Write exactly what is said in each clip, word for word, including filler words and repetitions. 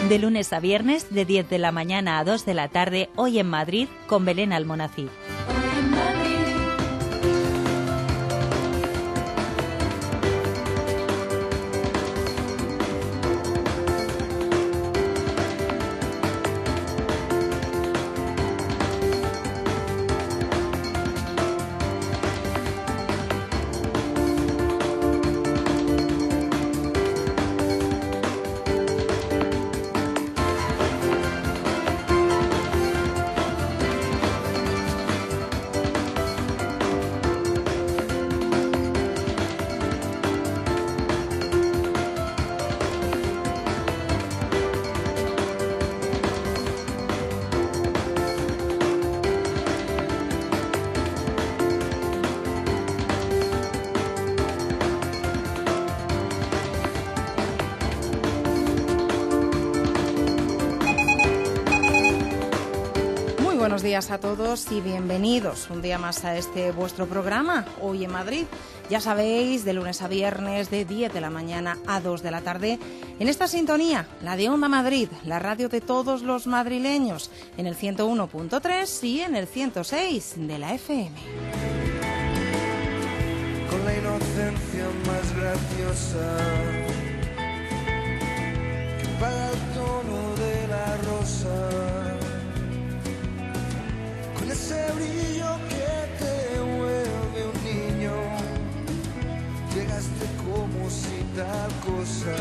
De lunes a viernes, de diez de la mañana a dos de la tarde, hoy en Madrid, con Belén Almonacid. Buenos días a todos y bienvenidos un día más a este vuestro programa, Hoy en Madrid. Ya sabéis, de lunes a viernes, de diez de la mañana a dos de la tarde, en esta sintonía, la de Onda Madrid, la radio de todos los madrileños, en el ciento uno punto tres y en el ciento seis de la F M. Con la inocencia más graciosa, que paga el tono de la rosa, ese brillo que te vuelve un niño, llegaste como si tal cosa.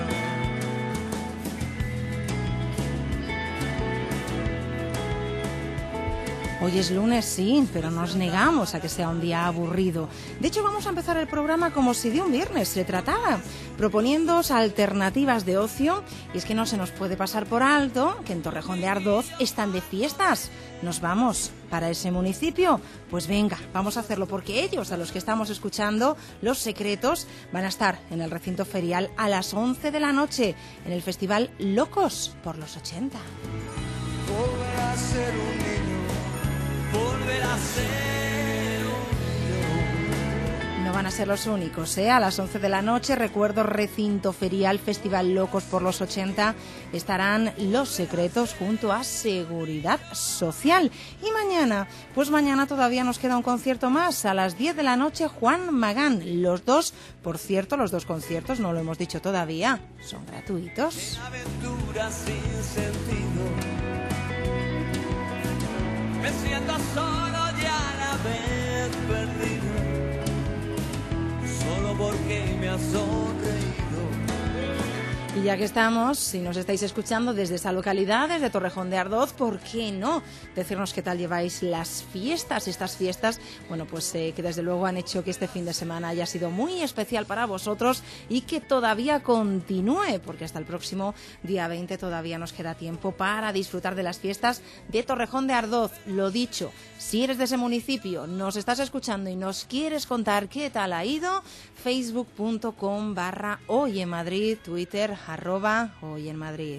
Hoy es lunes, sí, pero nos negamos a que sea un día aburrido. De hecho, vamos a empezar el programa como si de un viernes se tratara, proponiéndoos alternativas de ocio. Y es que no se nos puede pasar por alto que en Torrejón de Ardoz están de fiestas. ¿Nos vamos para ese municipio? Pues venga, vamos a hacerlo, porque ellos, a los que estamos escuchando, Los Secretos, van a estar en el recinto ferial a las once de la noche, en el festival Locos por los ochenta. Volver a ser un niño, volver a ser un No van a ser los únicos, ¿eh? A las once de la noche, recuerdo, recinto ferial, Festival Locos por los ochenta, estarán Los Secretos junto a Seguridad Social. Y mañana, pues mañana todavía nos queda un concierto más, a las diez de la noche, Juan Magán. Los dos, por cierto, los dos conciertos, no lo hemos dicho todavía, son gratuitos. aventura sin sentido. Me siento solo y a la vez perdido, solo porque me has sonreído. Y ya que estamos, si nos estáis escuchando desde esa localidad, desde Torrejón de Ardoz, ¿por qué no decirnos qué tal lleváis las fiestas? Estas fiestas, bueno, pues eh, que desde luego han hecho que este fin de semana haya sido muy especial para vosotros y que todavía continúe, porque hasta el próximo día veinte todavía nos queda tiempo para disfrutar de las fiestas de Torrejón de Ardoz. Lo dicho, si eres de ese municipio, nos estás escuchando y nos quieres contar qué tal ha ido, facebook punto com barra Hoy en Madrid, Twitter arroba Hoy en Madrid.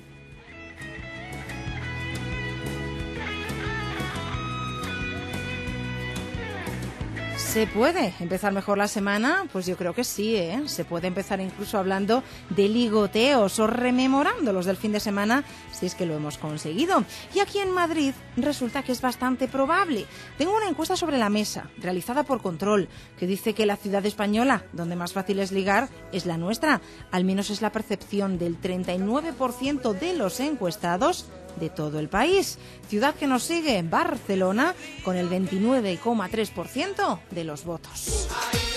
¿Se puede empezar mejor la semana? Pues yo creo que sí, ¿eh? Se puede empezar incluso hablando de ligoteos o rememorándolos del fin de semana, si es que lo hemos conseguido. Y aquí en Madrid resulta que es bastante probable. Tengo una encuesta sobre la mesa, realizada por Control, que dice que la ciudad española donde más fácil es ligar es la nuestra. Al menos es la percepción del treinta y nueve por ciento de los encuestados de todo el país. Ciudad que nos sigue, Barcelona, con el veintinueve coma tres por ciento de los votos.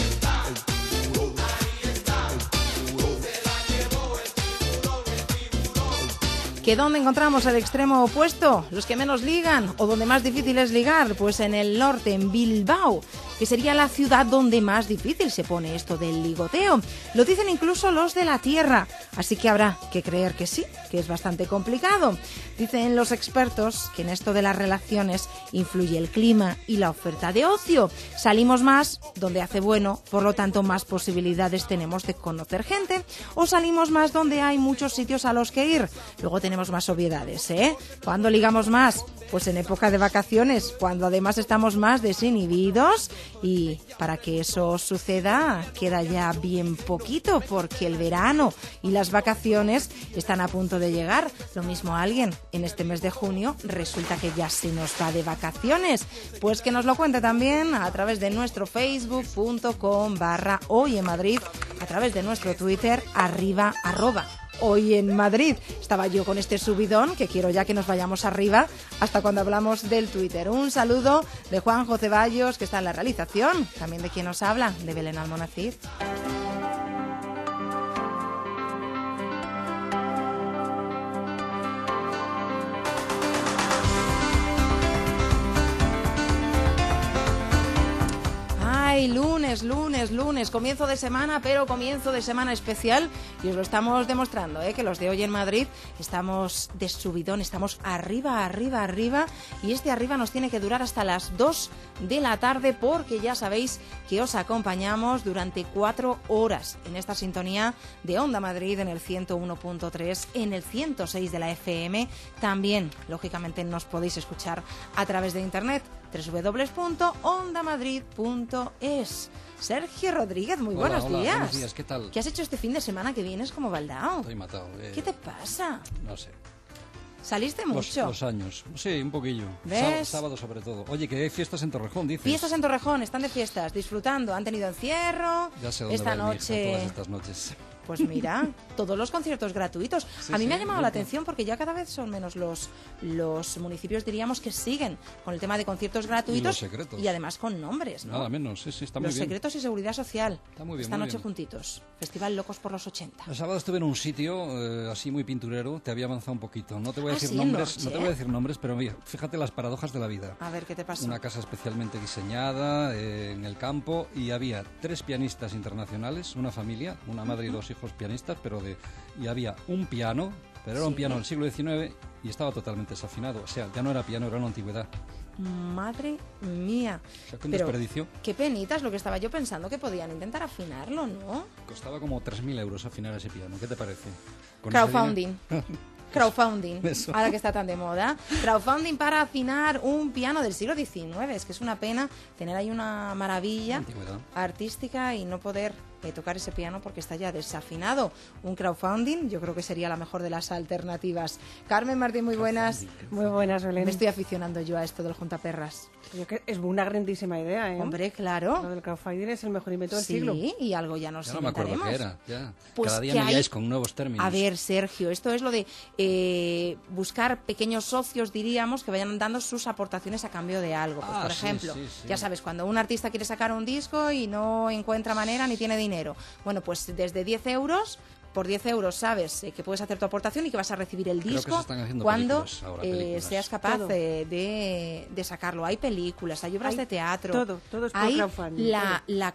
¿Que dónde encontramos el extremo opuesto? Los que menos ligan, o donde más difícil es ligar, pues en el norte, en Bilbao, que sería la ciudad donde más difícil se pone esto del ligoteo. Lo dicen incluso los de la tierra, así que habrá que creer que sí, que es bastante complicado. Dicen los expertos que en esto de las relaciones influye el clima y la oferta de ocio. Salimos más donde hace bueno, por lo tanto más posibilidades tenemos de conocer gente, o salimos más donde hay muchos sitios a los que ir. Luego tenemos más obviedades, ¿eh? ¿Cuándo ligamos más? Pues en época de vacaciones, cuando además estamos más desinhibidos. Y para que eso suceda queda ya bien poquito, porque el verano y las vacaciones están a punto de llegar. Lo mismo alguien en este mes de junio resulta que ya se nos va de vacaciones. Pues que nos lo cuente también a través de nuestro facebook punto com barra hoy en Madrid, a través de nuestro Twitter, arriba, arroba Hoy en Madrid. Estaba yo con este subidón que quiero ya que nos vayamos arriba hasta cuando hablamos del Twitter. Un saludo de Juanjo Ceballos, que está en la realización, también de quien nos habla, de Belén Almonacid. Ay, lunes, lunes, lunes, comienzo de semana, pero comienzo de semana especial, y os lo estamos demostrando, ¿eh? Que los de Hoy en Madrid estamos de subidón, estamos arriba, arriba, arriba, y este arriba nos tiene que durar hasta las dos de la tarde, porque ya sabéis que os acompañamos durante cuatro horas en esta sintonía de Onda Madrid en el ciento uno punto tres, en el ciento seis de la F M. También, lógicamente, nos podéis escuchar a través de internet, doble u doble u doble u punto onda madrid punto es. Sergio Rodríguez, muy hola, buenos hola, días. Buenos días, ¿qué tal? ¿Qué has hecho este fin de semana que vienes como baldao? Estoy matado. Eh, ¿Qué te pasa? No sé. ¿Saliste Los, mucho? los años. Sí, un poquillo. ¿Ves? Sábado sobre todo. Oye, que hay fiestas en Torrejón, dices. Fiestas en Torrejón, están de fiestas, disfrutando. Han tenido encierro. Ya sé dónde esta va mi hija noche. todas estas noches. Pues mira, todos los conciertos gratuitos. Sí, a mí sí, me ha llamado bien. la atención porque ya cada vez son menos los, los municipios, diríamos, que siguen con el tema de conciertos gratuitos. Y los secretos. Y además con nombres, ¿no? Nada menos, sí, sí, está muy Los bien. secretos y seguridad social. Está muy bien, Esta muy noche bien. juntitos. Festival Locos por los ochenta. El sábado estuve en un sitio eh, así muy pinturero, te había avanzado un poquito. No te voy a Ah, decir sí, en nombres, Norche, no te voy a decir nombres, pero mira, fíjate las paradojas de la vida. A ver, ¿qué te pasó? Una casa especialmente diseñada eh, en el campo, y había tres pianistas internacionales, una familia, una madre y dos hijos pianistas, pero de y había un piano, pero era un Sí. piano del siglo diecinueve y estaba totalmente desafinado. O sea, ya no era piano, era una antigüedad. Madre mía. O sea, que un Pero desperdicio. qué penitas lo que estaba yo pensando, que podían intentar afinarlo, ¿no? Costaba como tres mil euros afinar ese piano. ¿Qué te parece? Con ese Crowdfunding. dinero- Crowdfunding, Eso. ahora que está tan de moda. Crowdfunding para afinar un piano del siglo diecinueve. Es que es una pena tener ahí una maravilla Antigüedad. artística y no poder eh, tocar ese piano porque está ya desafinado. Un crowdfunding yo creo que sería la mejor de las alternativas. Carmen Martín, muy buenas. Muy buenas, Belén. Me estoy aficionando yo a esto del juntaperras. Yo que es una grandísima idea, ¿eh? Hombre, Lo claro. del crowdfunding es el mejor invento del Sí, siglo. y algo ya nos Ya no me acuerdo inventaremos. qué era. Ya. Pues Cada día que me hay- liáis con nuevos términos. A ver, Sergio, esto es lo de eh, buscar pequeños socios, diríamos, que vayan dando sus aportaciones a cambio de algo. Pues, Ah, por sí, ejemplo, sí, sí. ya sabes, cuando un artista quiere sacar un disco y no encuentra manera ni tiene dinero. Bueno, pues desde diez euros... Por diez euros sabes eh, que puedes hacer tu aportación y que vas a recibir el Creo que disco se están haciendo cuando películas ahora, eh, películas. seas capaz Todo. eh, de, de sacarlo. Hay películas, hay obras Hay de teatro. todo, todo es por hay crowdfunding, la, la,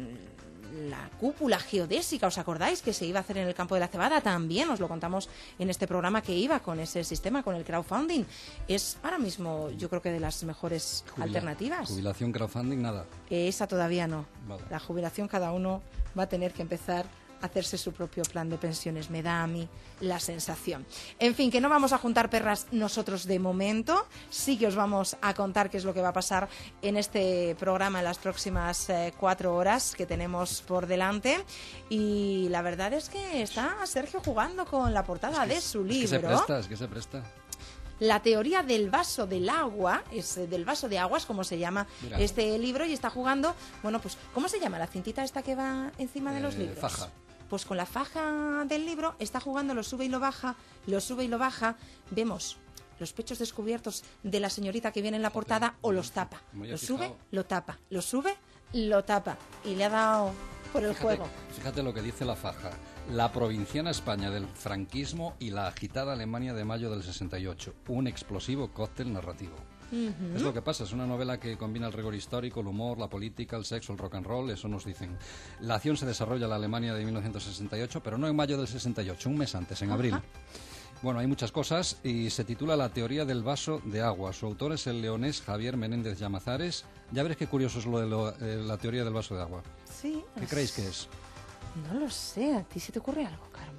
la cúpula geodésica, ¿os acordáis? Que se iba a hacer en el campo de la Cebada. También os lo contamos en este programa que iba con ese sistema, con el crowdfunding. Es ahora mismo, yo creo que de las mejores Jubila- alternativas. Jubilación, crowdfunding, nada. Esa todavía no. Vale. La jubilación cada uno va a tener que empezar a hacerse su propio plan de pensiones. Me da a mí la sensación. En fin, que no vamos a juntar perras nosotros de momento. Sí que os vamos a contar qué es lo que va a pasar en este programa en las próximas eh, cuatro horas que tenemos por delante. Y la verdad es que está Sergio jugando con la portada de su Es que se libro. presta, es que se presta. La teoría del vaso del agua, es eh, del vaso de aguas, como se llama Mira. este libro, y está jugando, bueno, pues, ¿cómo se llama la cintita esta que va encima de los Eh, libros? faja. Pues con la faja del libro está jugando, lo sube y lo baja, lo sube y lo baja, vemos los pechos descubiertos de la señorita que viene en la portada o los tapa. Muy Lo fijado. sube, lo tapa, lo sube, lo tapa. Y le ha dado por el Fíjate, juego. fíjate lo que dice la faja. La provinciana España del franquismo y la agitada Alemania de mayo del sesenta y ocho. Un explosivo cóctel narrativo. Es lo que pasa, es una novela que combina el rigor histórico, el humor, la política, el sexo, el rock and roll, eso nos dicen. La acción se desarrolla en la Alemania de mil novecientos sesenta y ocho, pero no en mayo del sesenta y ocho, un mes antes, en abril. Bueno, hay muchas cosas y se titula La teoría del vaso de agua. Su autor es el leonés Javier Menéndez Llamazares. Ya veréis qué curioso es lo de lo- eh, la teoría del vaso de agua. Sí. ¿Qué es- creéis que es? No lo sé, ¿a ti se te ocurre algo, Carmen?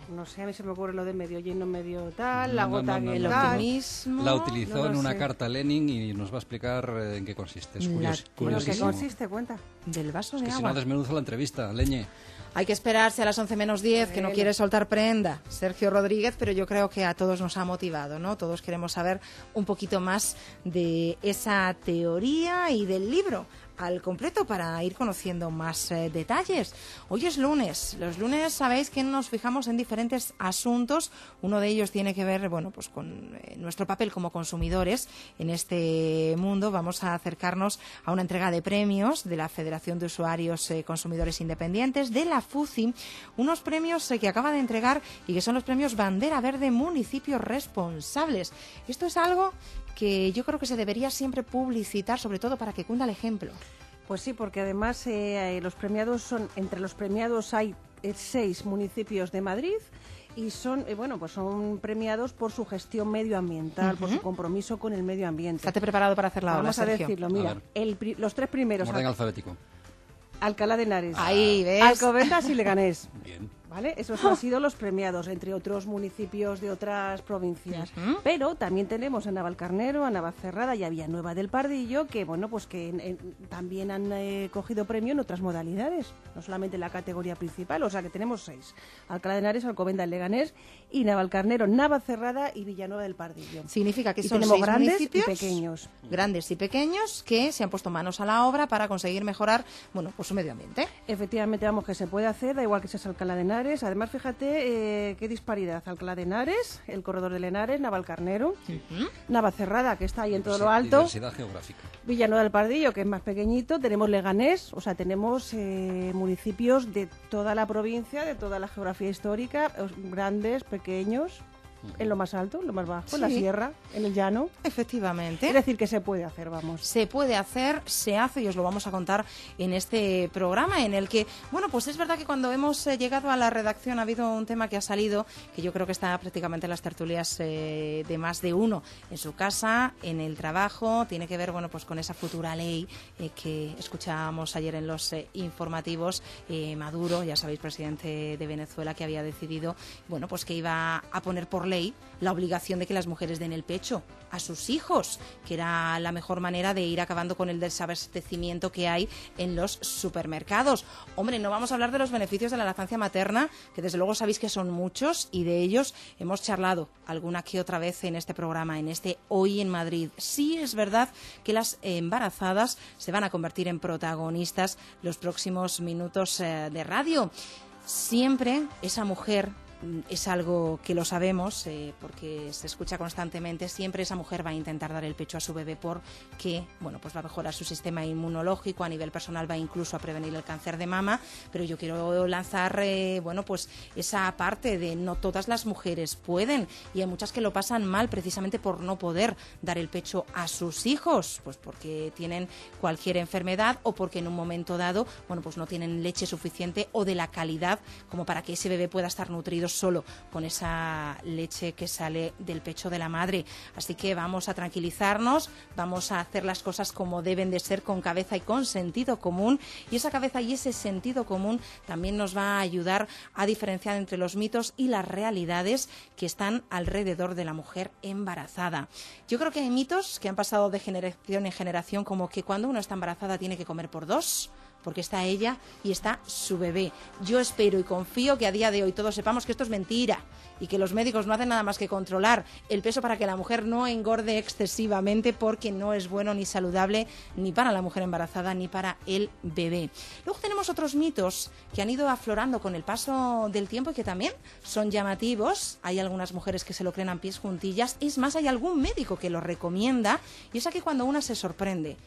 no sé, a mí se me ocurre lo de medio lleno, medio tal, No, la no, gota no, no, que no, El tal. optimismo. La utilizó no lo en una sé. carta Lenin y nos va a explicar eh, en qué consiste. Es La- curios- ¿Pero qué curiosísimo. consiste? Cuenta. Del vaso Es de que si agua. no desmenuza la entrevista, leñe. Hay que esperarse a las once menos diez, que no Bueno. quiere soltar prenda Sergio Rodríguez, pero yo creo que a todos nos ha motivado, ¿no? Todos queremos saber un poquito más de esa teoría y del libro al completo para ir conociendo más eh, detalles. Hoy es lunes. Los lunes sabéis que nos fijamos en diferentes asuntos. Uno de ellos tiene que ver, bueno, pues con eh, nuestro papel como consumidores en este mundo. Vamos a acercarnos a una entrega de premios de la Federación de Usuarios eh, Consumidores Independientes, de la F U C I, unos premios eh, que acaba de entregar y que son los premios Bandera Verde Municipios Responsables. Esto es algo que yo creo que se debería siempre publicitar, sobre todo para que cunda el ejemplo. Pues sí, porque además eh, los premiados son, entre los premiados hay eh, seis municipios de Madrid y son, eh, bueno, pues son premiados por su gestión medioambiental, por su compromiso con el medio ambiente. Estate preparado para hacer la ola, Vamos a Sergio. decirlo, A mira, ver. el pri- los tres primeros, Orden Al- alfabético. Alcalá de Henares, Ahí, ¿ves? Alcobendas y Leganés. Bien. ¿Vale? Esos han sido los premiados, entre otros municipios de otras provincias. Ujú. Pero también tenemos a Navalcarnero, a Navacerrada y a Villanueva del Pardillo, que bueno, pues que en- en- también han eh, cogido premio en otras modalidades, no solamente en la categoría principal, o sea que tenemos seis. Alcalá de Henares, Alcobendas, Leganés y Navalcarnero, Navacerrada y Villanueva del Pardillo. Significa que Y son tenemos seis grandes y municipios, pequeños. grandes y pequeños, que se han puesto manos a la obra para conseguir mejorar, bueno, pues su medio ambiente. Efectivamente, vamos, que se puede hacer, da igual que seas Alcalá de Henares. Además, fíjate eh, qué disparidad. Alcalá de Henares, el Corredor del Henares, Navalcarnero, Navacerrada, que está ahí en todo lo alto, Diversidad geográfica. Villanueva del Pardillo, que es más pequeñito, tenemos Leganés, o sea, tenemos eh, municipios de toda la provincia, de toda la geografía histórica, os- grandes, pequeños, en lo más alto, en lo más bajo, en la Sí. sierra, en el llano. Efectivamente. Es decir, que se puede hacer, vamos. Se puede hacer, se hace y os lo vamos a contar en este programa en el que, bueno, pues es verdad que cuando hemos eh, llegado a la redacción ha habido un tema que ha salido, que yo creo que está prácticamente en las tertulias eh, de más de uno, en su casa, en el trabajo, tiene que ver, bueno, pues con esa futura ley eh, que escuchábamos ayer en los eh, informativos. eh, Maduro, ya sabéis, presidente de Venezuela, que había decidido, bueno, pues que iba a poner por ley la obligación de que las mujeres den el pecho a sus hijos, que era la mejor manera de ir acabando con el desabastecimiento que hay en los supermercados. Hombre, no vamos a hablar de los beneficios de la lactancia materna, que desde luego sabéis que son muchos y de ellos hemos charlado alguna que otra vez en este programa, en este Hoy en Madrid. Sí es verdad que las embarazadas se van a convertir en protagonistas los próximos minutos eh, de radio. Siempre esa mujer, es algo que lo sabemos eh, porque se escucha constantemente, siempre esa mujer va a intentar dar el pecho a su bebé porque, bueno, pues va a mejorar su sistema inmunológico, a nivel personal va incluso a prevenir el cáncer de mama, pero yo quiero lanzar, eh, bueno, pues esa parte de no todas las mujeres pueden y hay muchas que lo pasan mal precisamente por no poder dar el pecho a sus hijos, pues porque tienen cualquier enfermedad o porque en un momento dado, bueno, pues no tienen leche suficiente o de la calidad como para que ese bebé pueda estar nutrido solo con esa leche que sale del pecho de la madre. Así que vamos a tranquilizarnos, vamos a hacer las cosas como deben de ser, con cabeza y con sentido común, y esa cabeza y ese sentido común también nos va a ayudar a diferenciar entre los mitos y las realidades que están alrededor de la mujer embarazada. Yo creo que hay mitos que han pasado de generación en generación, como que cuando uno está embarazada tiene que comer por dos, porque está ella y está su bebé. Yo espero y confío que a día de hoy todos sepamos que esto es mentira y que los médicos no hacen nada más que controlar el peso para que la mujer no engorde excesivamente, porque no es bueno ni saludable ni para la mujer embarazada ni para el bebé. Luego tenemos otros mitos que han ido aflorando con el paso del tiempo y que también son llamativos. Hay algunas mujeres que se lo creen a pies juntillas, es más, hay algún médico que lo recomienda, y es aquí cuando una se sorprende.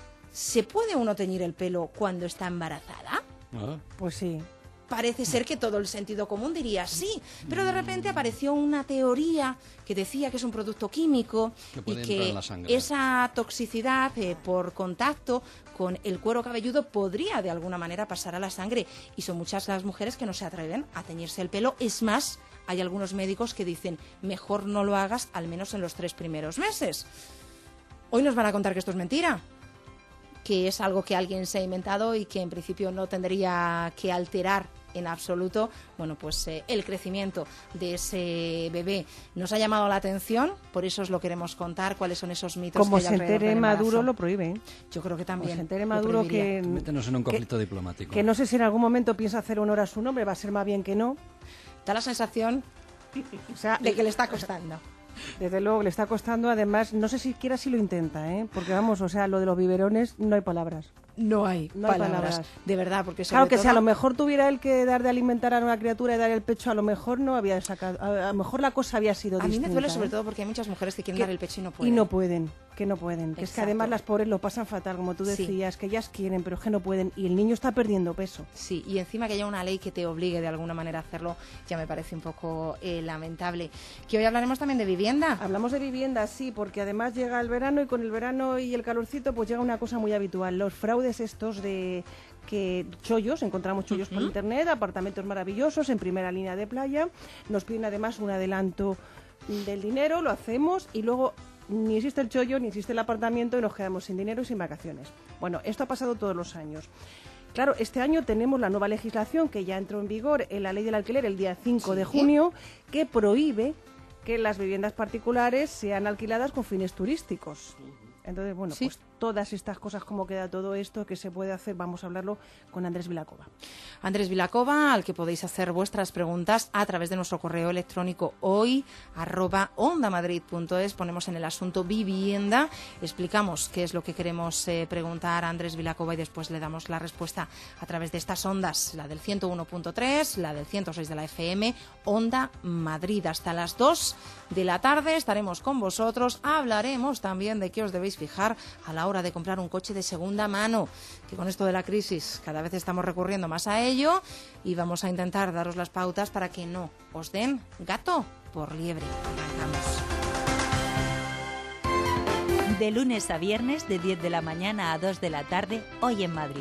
¿Se puede uno teñir el pelo cuando está embarazada? Ah, Pues sí. Parece ser que todo el sentido común diría sí, pero de repente apareció una teoría que decía que es un producto químico Que y puede entrar que en la sangre. esa toxicidad eh, por contacto con el cuero cabelludo podría de alguna manera pasar a la sangre, y son muchas las mujeres que no se atreven a teñirse el pelo. Es más, hay algunos médicos que dicen mejor no lo hagas, al menos en los tres primeros meses. Hoy nos van a contar que esto es mentira, que es algo que alguien se ha inventado y que en principio no tendría que alterar en absoluto, bueno, pues eh, el crecimiento de ese bebé. Nos ha llamado la atención, por eso os lo queremos contar, cuáles son esos mitos Como que hay se alrededor entere del embarazo. Maduro lo prohíbe. ¿eh? Yo creo que también. Como se entere lo Maduro prohibiría. que... Métenos en un conflicto que, diplomático. Que no sé si en algún momento piensa hacer honor a su nombre, va a ser más bien que no. Da la sensación O sea, de que le está costando. desde luego le está costando, además, no sé siquiera si lo intenta, ¿eh? Porque vamos, o sea, lo de los biberones no hay palabras. No hay, No hay palabras, palabras. de verdad, porque sobre Claro que todo... si a lo mejor tuviera él que dar de alimentar a una criatura y dar el pecho, a lo mejor no había sacado, a, a lo mejor la cosa había sido A mí distinta. me duele sobre ¿eh? todo porque hay muchas mujeres que quieren Que- dar el pecho y no Y pueden. no pueden, que no pueden. Que es que Exacto. además las pobres lo pasan fatal, como tú Sí. decías, que ellas quieren, pero es que no pueden. Y el niño está perdiendo peso. Sí, y encima que haya una ley que te obligue de alguna manera a hacerlo, ya me parece un poco eh, lamentable. Que hoy hablaremos también de vivienda. Hablamos de vivienda, sí, porque además llega el verano y con el verano y el calorcito pues llega una cosa muy habitual. Los fraudes estos de que chollos, encontramos chollos por internet, apartamentos maravillosos en primera línea de playa. Nos piden además un adelanto del dinero, lo hacemos y luego ni existe el chollo, ni existe el apartamento y nos quedamos sin dinero y sin vacaciones. Bueno, esto ha pasado todos los años. Claro, este año tenemos la nueva legislación que ya entró en vigor en la ley del alquiler el día cinco de junio, que prohíbe que las viviendas particulares sean alquiladas con fines turísticos. Entonces, bueno, Sí. pues todas estas cosas, cómo queda todo esto, que se puede hacer, vamos a hablarlo con Andrés Vilacova. Andrés Vilacova, al que podéis hacer vuestras preguntas a través de nuestro correo electrónico hoy, arroba ondamadrid.es. Ponemos en el asunto vivienda, explicamos qué es lo que queremos eh, preguntar a Andrés Vilacova y después le damos la respuesta a través de estas ondas, la del ciento uno punto tres, la del ciento seis de la F M, Onda Madrid. Hasta las dos de la tarde estaremos con vosotros, hablaremos también de qué os debéis fijar a la hora de comprar un coche de segunda mano, que con esto de la crisis cada vez estamos recurriendo más a ello y vamos a intentar daros las pautas para que no os den gato por liebre. Arrancamos. De lunes a viernes, de diez de la mañana a dos de la tarde, hoy en Madrid.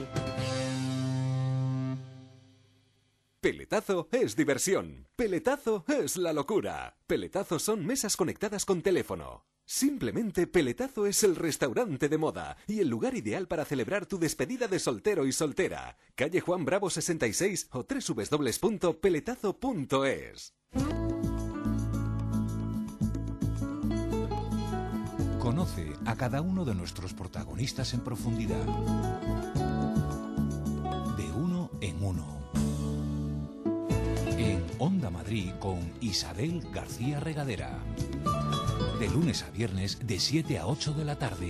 Peletazo es diversión. Peletazo es la locura. Peletazo son mesas conectadas con teléfono. Simplemente Peletazo es el restaurante de moda y el lugar ideal para celebrar tu despedida de soltero y soltera. Calle Juan Bravo sesenta y seis o doble u doble u doble u punto peletazo punto es. Conoce a cada uno de nuestros protagonistas en profundidad. De uno en uno. En Onda Madrid con Isabel García Regadera. De lunes a viernes de siete a ocho de la tarde.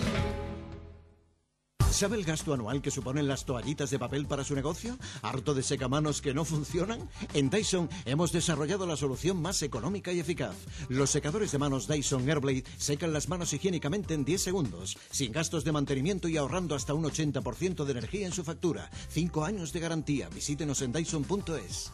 ¿Sabe el gasto anual que suponen las toallitas de papel para su negocio? ¿Harto de secamanos que no funcionan? En Dyson hemos desarrollado la solución más económica y eficaz. Los secadores de manos Dyson Airblade secan las manos higiénicamente en diez segundos, sin gastos de mantenimiento y ahorrando hasta un ochenta por ciento de energía en su factura. Cinco años de garantía. Visítenos en dyson punto es.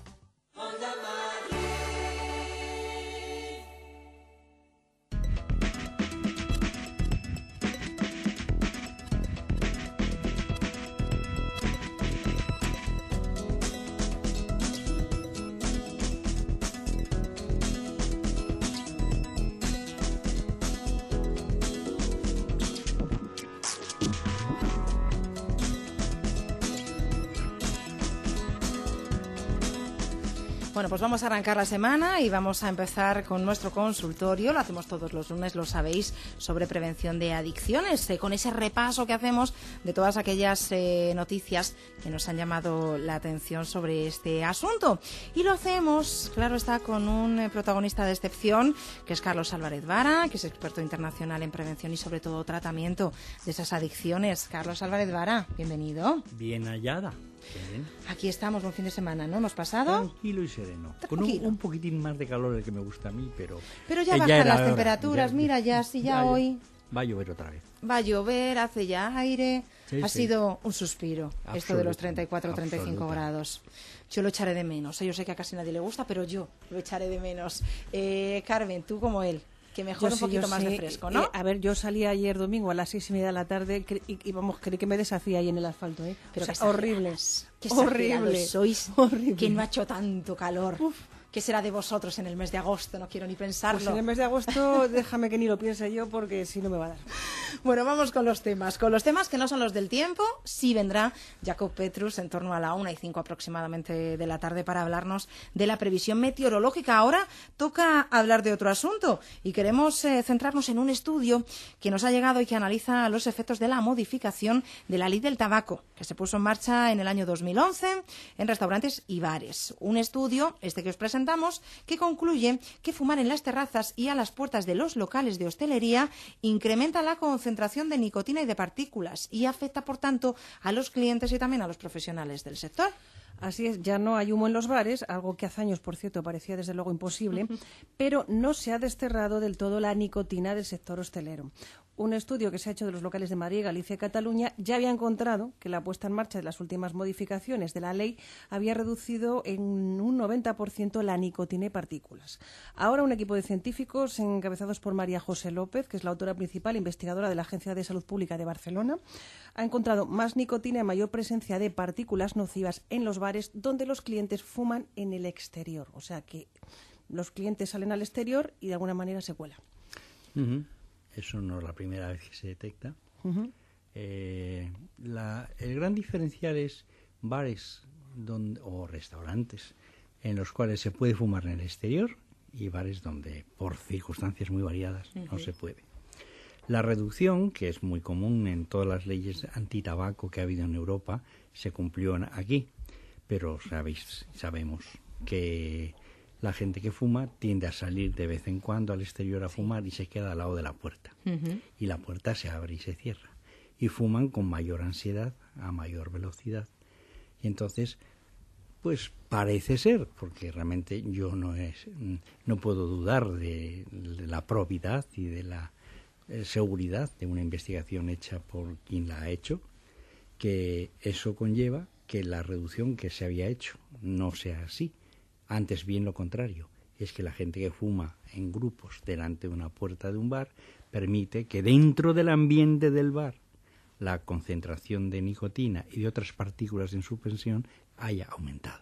Bueno, pues vamos a arrancar la semana y vamos a empezar con nuestro consultorio. Lo hacemos todos los lunes, lo sabéis, sobre prevención de adicciones, eh, con ese repaso que hacemos de todas aquellas eh, noticias que nos han llamado la atención sobre este asunto. Y lo hacemos, claro está, con un eh, protagonista de excepción, que es Carlos Álvarez Vara, que es experto internacional en prevención y sobre todo tratamiento de esas adicciones. Carlos Álvarez Vara, bienvenido. Bien hallada. Bien. Aquí estamos, un fin de semana, ¿no? ¿Hemos pasado? Tranquilo y sereno. Tranquilo. Con un, un poquitín más de calor del que me gusta a mí, pero... Pero ya eh, bajan era las hora. temperaturas, Ya- mira ya, si ya va- hoy Va a llover otra vez. va a llover, hace ya aire, Sí, ha sí. sido un suspiro esto de los Absoluta, treinta y cuatro, treinta y cinco absoluta. grados. Yo lo echaré de menos, ¿eh? Yo sé que a casi nadie le gusta, pero yo lo echaré de menos. Eh, Carmen, tú como él, que mejor Yo un sí, poquito yo más de sí. fresco, ¿no? Eh, a ver, yo salí ayer domingo a las seis y media de la tarde cre- y, y vamos, creí que me deshacía ahí en el asfalto, ¿eh? Pero O sea, qué horrible. exageradas, qué horrible. exagerados sois, Horrible. que no ha hecho tanto calor. ¿Qué será de vosotros en el mes de agosto? No quiero ni pensarlo. Pues en el mes de agosto déjame que ni lo piense yo porque si no me va a dar. Bueno, vamos con los temas. Con los temas que no son los del tiempo, sí vendrá Jacob Petrus en torno a la una y cinco aproximadamente de la tarde para hablarnos de la previsión meteorológica. Ahora toca hablar de otro asunto y queremos eh, centrarnos en un estudio que nos ha llegado y que analiza los efectos de la modificación de la ley del tabaco, que se puso en marcha en el año dos mil once en restaurantes y bares. Un estudio, este que os presentamos, que concluye que fumar en las terrazas y a las puertas de los locales de hostelería incrementa la concentración de nicotina y de partículas y afecta, por tanto, a los clientes y también a los profesionales del sector. Así es, ya no hay humo en los bares, algo que hace años, por cierto, parecía desde luego imposible, pero no se ha desterrado del todo la nicotina del sector hostelero. Un estudio que se ha hecho de los locales de Madrid, Galicia y Cataluña ya había encontrado que la puesta en marcha de las últimas modificaciones de la ley había reducido en un noventa por ciento la nicotina y partículas. Ahora un equipo de científicos encabezados por María José López, que es la autora principal investigadora de la Agencia de Salud Pública de Barcelona, ha encontrado más nicotina y mayor presencia de partículas nocivas en los bares donde los clientes fuman en el exterior. O sea que los clientes salen al exterior y de alguna manera se cuela. Uh-huh. Eso no es la primera vez que se detecta. Uh-huh. Eh, la, el gran diferencial es bares donde, o restaurantes en los cuales se puede fumar en el exterior y bares donde, por circunstancias muy variadas, uh-huh. no se puede. La reducción, que es muy común en todas las leyes antitabaco que ha habido en Europa, se cumplió aquí. Pero sabéis, sabemos que la gente que fuma tiende a salir de vez en cuando al exterior a fumar y se queda al lado de la puerta. Uh-huh. Y la puerta se abre y se cierra. Y fuman con mayor ansiedad, a mayor velocidad. Y entonces, pues parece ser, porque realmente yo no es, no puedo dudar de, de la probidad y de la eh, seguridad de una investigación hecha por quien la ha hecho, que eso conlleva que la reducción que se había hecho no sea así. Antes bien lo contrario, es que la gente que fuma en grupos delante de una puerta de un bar permite que dentro del ambiente del bar la concentración de nicotina y de otras partículas en suspensión haya aumentado.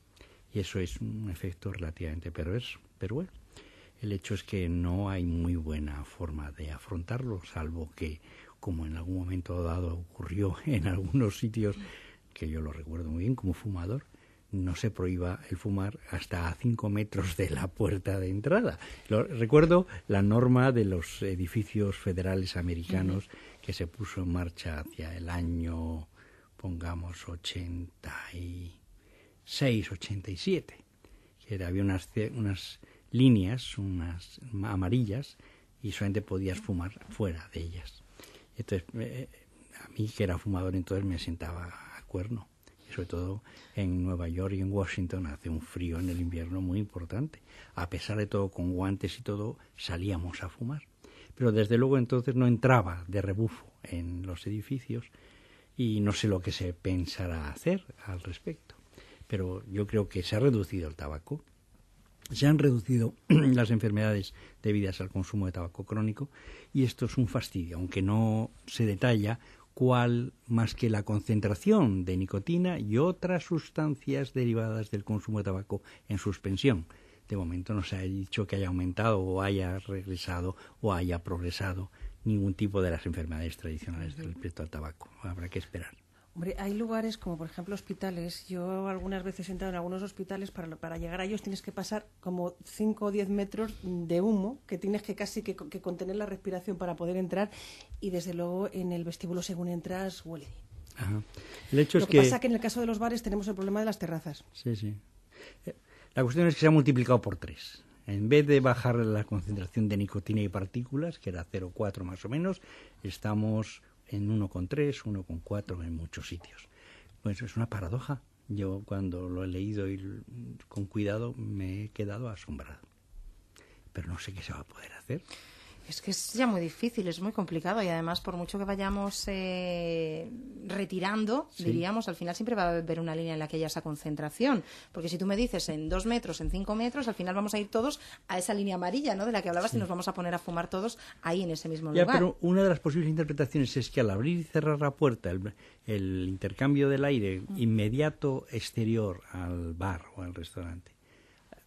Y eso es un efecto relativamente perverso. Pero bueno, el hecho es que no hay muy buena forma de afrontarlo, salvo que, como en algún momento dado ocurrió en algunos sitios, que yo lo recuerdo muy bien como fumador, no se prohíba el fumar hasta a cinco metros de la puerta de entrada. Lo, recuerdo la norma de los edificios federales americanos uh-huh. que se puso en marcha hacia el año, pongamos, ochenta y seis, ochenta y siete. Que era, había unas, unas líneas, unas amarillas, y solamente podías fumar fuera de ellas. Entonces, eh, a mí, que era fumador, entonces me sentaba a cuerno. Sobre todo en Nueva York y en Washington hace un frío en el invierno muy importante. A pesar de todo, con guantes y todo, salíamos a fumar. Pero desde luego entonces no entraba de rebufo en los edificios y no sé lo que se pensará hacer al respecto. Pero yo creo que se ha reducido el tabaco, se han reducido las enfermedades debidas al consumo de tabaco crónico y esto es un fastidio, aunque no se detalla cuál más que la concentración de nicotina y otras sustancias derivadas del consumo de tabaco en suspensión. De momento no se ha dicho que haya aumentado o haya regresado o haya progresado ningún tipo de las enfermedades tradicionales respecto al tabaco. Habrá que esperar. Hombre, hay lugares como, por ejemplo, hospitales. Yo algunas veces he entrado en algunos hospitales, para, para llegar a ellos tienes que pasar como cinco o diez metros de humo, que tienes que casi que, que contener la respiración para poder entrar, y desde luego en el vestíbulo según entras huele. Ajá. El hecho Lo es que que pasa que en el caso de los bares tenemos el problema de las terrazas. Sí, sí. La cuestión es que se ha multiplicado por tres. En vez de bajar la concentración de nicotina y partículas, que era cero coma cuatro más o menos, estamos en uno coma tres, uno coma cuatro en muchos sitios. Pues es una paradoja. Yo cuando lo he leído y con cuidado me he quedado asombrado. Pero no sé qué se va a poder hacer. Es que es ya muy difícil, es muy complicado y además por mucho que vayamos eh, retirando, sí. diríamos, al final siempre va a haber una línea en la que haya esa concentración. Porque si tú me dices en dos metros, en cinco metros, al final vamos a ir todos a esa línea amarilla, ¿no?, de la que hablabas, sí. y nos vamos a poner a fumar todos ahí en ese mismo ya, lugar. Pero una de las posibles interpretaciones es que al abrir y cerrar la puerta, el, el intercambio del aire mm. inmediato exterior al bar o al restaurante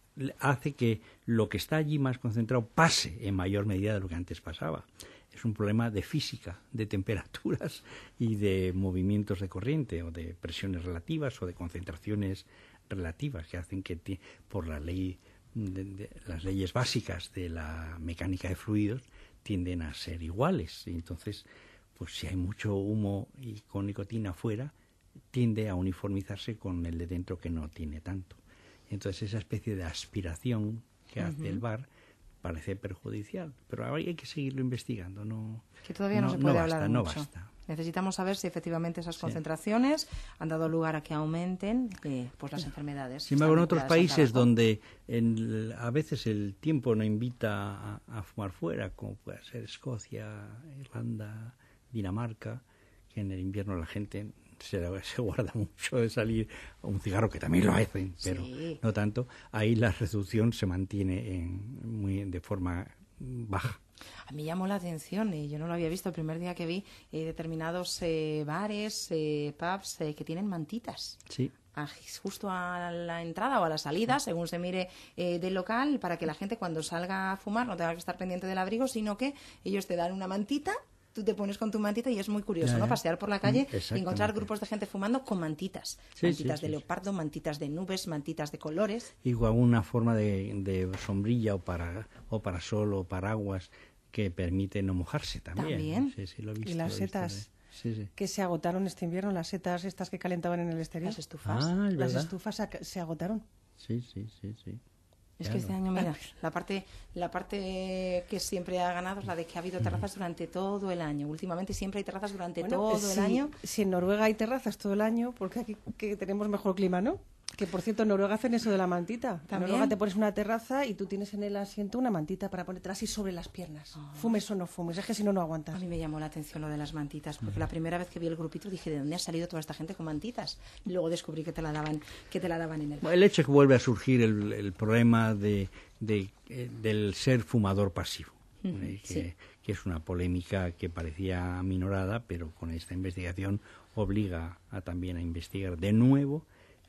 hace que lo que está allí más concentrado pase en mayor medida de lo que antes pasaba. Es un problema de física, de temperaturas y de movimientos de corriente o de presiones relativas o de concentraciones relativas que hacen que por la ley de, de, las leyes básicas de la mecánica de fluidos tienden a ser iguales. Y entonces, pues si hay mucho humo y con nicotina afuera, tiende a uniformizarse con el de dentro que no tiene tanto. Entonces esa especie de aspiración que uh-huh. hace el bar parece perjudicial, pero ahora hay que seguirlo investigando. No, que todavía no, no se puede no hablar basta, no mucho. Basta. Necesitamos saber si efectivamente esas sí. concentraciones han dado lugar a que aumenten eh, pues las enfermedades. Sin embargo, en otros países donde en, a veces el tiempo no invita a, a fumar fuera, como puede ser Escocia, Irlanda, Dinamarca, que en el invierno la gente se, se guarda mucho de salir a un cigarro, que también lo hacen, pero sí. no tanto. Ahí la reducción se mantiene en, muy de forma baja. A mí llamó la atención, y yo no lo había visto el primer día que vi eh, determinados eh, bares, eh, pubs eh, que tienen mantitas. Sí. A, justo a la entrada o a la salida, según se mire eh, del local, para que la gente cuando salga a fumar no tenga que estar pendiente del abrigo, sino que ellos te dan una mantita. Tú te pones con tu mantita y es muy curioso, ya, ¿no? Pasear por la calle y encontrar grupos de gente fumando con mantitas. Sí, mantitas sí, de sí, leopardo, mantitas de nubes, mantitas de colores. Igual una forma de, de sombrilla o para o para sol o paraguas que permite no mojarse también. También. Sí, sí, lo he visto, y las setas de... sí, sí. que se agotaron este invierno, las setas estas que calentaban en el exterior. Las estufas. Ah, ¿es las verdad? estufas se agotaron. Sí, sí, sí, sí. Es claro. que este año, mira, la parte la parte que siempre ha ganado es la de que ha habido terrazas durante todo el año. Últimamente siempre hay terrazas durante bueno, todo si, el año. Si en Noruega hay terrazas todo el año, porque aquí que tenemos mejor clima, ¿no? Que, por cierto, en Noruega hacen eso de la mantita. En Noruega te pones una terraza y tú tienes en el asiento una mantita para ponerte así sobre las piernas. Oh. Fumes o no fumes, es que si no, no aguantas. A mí me llamó la atención lo de las mantitas, porque mm. la primera vez que vi el grupito dije, ¿de dónde ha salido toda esta gente con mantitas? Y luego descubrí que te la daban, que te la daban en el bar. El hecho es que vuelve a surgir el, el problema de, de, eh, del ser fumador pasivo, mm. eh, que, sí. que es una polémica que parecía aminorada, pero con esta investigación obliga a, también a investigar de nuevo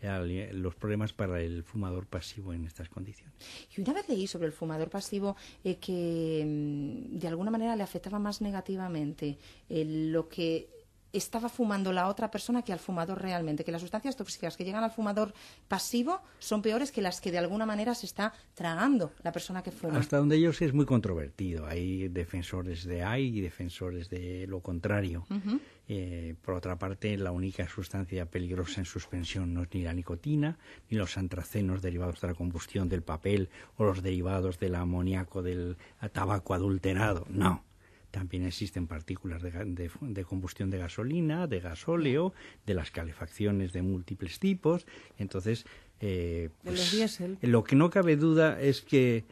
los problemas para el fumador pasivo en estas condiciones. Y una vez leí sobre el fumador pasivo eh, que de alguna manera le afectaba más negativamente eh, lo que estaba fumando la otra persona que al fumador realmente, que las sustancias tóxicas que llegan al fumador pasivo son peores que las que de alguna manera se está tragando la persona que fuma. Hasta donde yo sé es muy controvertido. Hay defensores de A y defensores de lo contrario. Uh-huh. Eh, por otra parte, la única sustancia peligrosa en suspensión no es ni la nicotina, ni los antracenos derivados de la combustión del papel o los derivados del amoníaco del tabaco adulterado. No. También existen partículas de, de, de combustión de gasolina, de gasóleo, de las calefacciones de múltiples tipos. Entonces, eh, pues, de los diésel. Lo que no cabe duda es que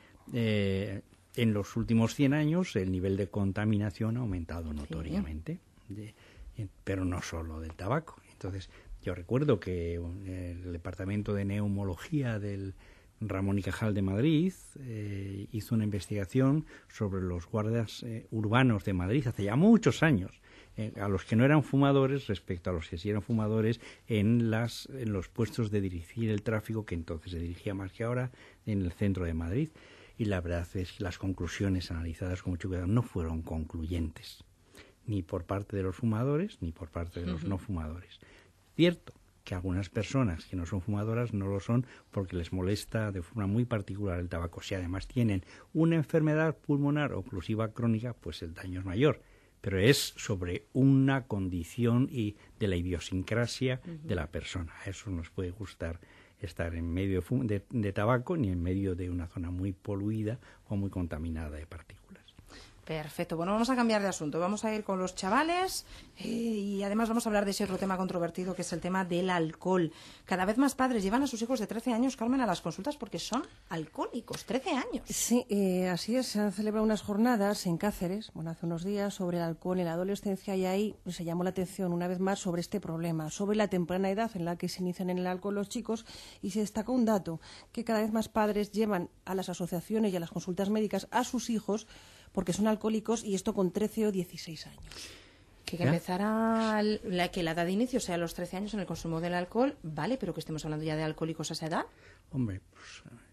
eh, en los últimos cien años el nivel de contaminación ha aumentado notoriamente, sí. de, pero no solo del tabaco. Entonces, yo recuerdo que el Departamento de Neumología del Ramón y Cajal de Madrid eh, hizo una investigación sobre los guardias eh, urbanos de Madrid hace ya muchos años, eh, a los que no eran fumadores respecto a los que sí eran fumadores en, las, en los puestos de dirigir el tráfico, que entonces se dirigía más que ahora en el centro de Madrid. Y la verdad es que las conclusiones analizadas con mucho cuidado no fueron concluyentes, ni por parte de los fumadores ni por parte de los uh-huh. no fumadores. Cierto que algunas personas que no son fumadoras no lo son porque les molesta de forma muy particular el tabaco. Si además tienen una enfermedad pulmonar oclusiva crónica, pues el daño es mayor. Pero es sobre una condición y de la idiosincrasia uh-huh. de la persona. A eso nos puede gustar estar en medio de, de tabaco ni en medio de una zona muy poluida o muy contaminada de partículas. Perfecto. Bueno, vamos a cambiar de asunto. Vamos a ir con los chavales eh, y además vamos a hablar de ese otro tema controvertido que es el tema del alcohol. Cada vez más padres llevan a sus hijos de trece años, Carmen, a las consultas porque son alcohólicos. trece años. Sí, eh, así es. Se han celebrado unas jornadas en Cáceres, bueno, hace unos días, sobre el alcohol en la adolescencia y ahí pues, se llamó la atención una vez más sobre este problema, sobre la temprana edad en la que se inician en el alcohol los chicos y se destacó un dato, que cada vez más padres llevan a las asociaciones y a las consultas médicas a sus hijos porque son alcohólicos y esto con trece o dieciséis años. Que, que empezara la, que la edad de inicio sea los trece años en el consumo del alcohol, vale, pero que estemos hablando ya de alcohólicos a esa edad. Hombre, pues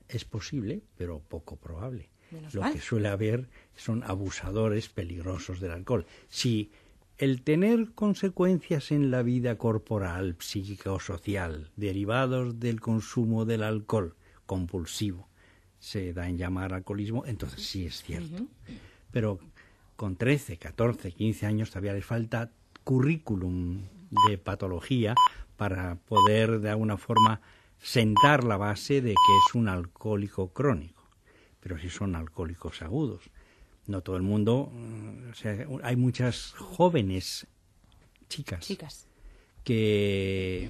Es posible, pero poco probable. Menos Lo mal. que suele haber son abusadores peligrosos del alcohol. Si el tener consecuencias en la vida corporal, psíquica o social derivados del consumo del alcohol compulsivo se da en llamar alcoholismo, entonces sí es cierto. Uh-huh. Pero con trece, catorce, quince años todavía les falta currículum de patología para poder de alguna forma sentar la base de que es un alcohólico crónico. Pero si son alcohólicos agudos. No todo el mundo, o sea, hay muchas jóvenes chicas, Chicas. que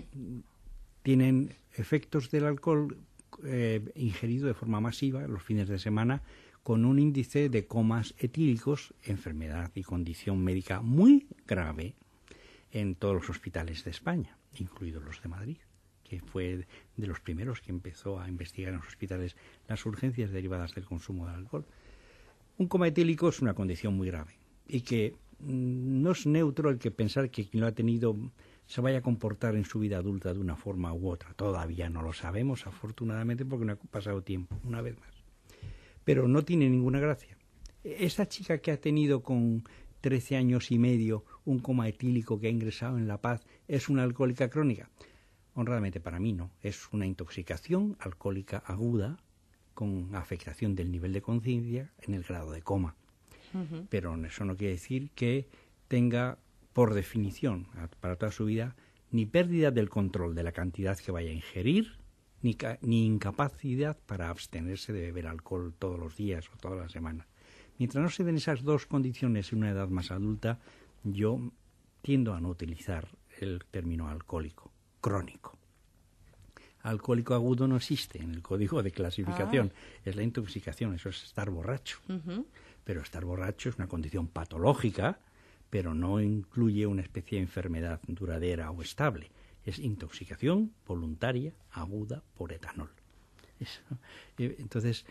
tienen efectos del alcohol eh, ingerido de forma masiva los fines de semana con un índice de comas etílicos, enfermedad y condición médica muy grave en todos los hospitales de España, incluidos los de Madrid, que fue de los primeros que empezó a investigar en los hospitales las urgencias derivadas del consumo de alcohol. Un coma etílico es una condición muy grave y que mmm, no es neutro el que pensar que quien lo ha tenido se vaya a comportar en su vida adulta de una forma u otra. Todavía no lo sabemos, afortunadamente, porque no ha pasado tiempo, una vez más. Pero no tiene ninguna gracia. Esa chica que ha tenido con trece años y medio un coma etílico que ha ingresado en La Paz, ¿es una alcohólica crónica? Honradamente para mí no. Es una intoxicación alcohólica aguda con afectación del nivel de conciencia en el grado de coma. Uh-huh. Pero eso no quiere decir que tenga, por definición, para toda su vida, ni pérdida del control de la cantidad que vaya a ingerir, ni, ca- ni incapacidad para abstenerse de beber alcohol todos los días o todas las semanas. Mientras no se den esas dos condiciones en una edad más adulta, yo tiendo a no utilizar el término alcohólico crónico. Alcohólico agudo no existe en el código de clasificación. Ah. Es la intoxicación, eso es estar borracho. Uh-huh. Pero estar borracho es una condición patológica, pero no incluye una especie de enfermedad duradera o estable. Es intoxicación voluntaria aguda por etanol. Eso. Entonces,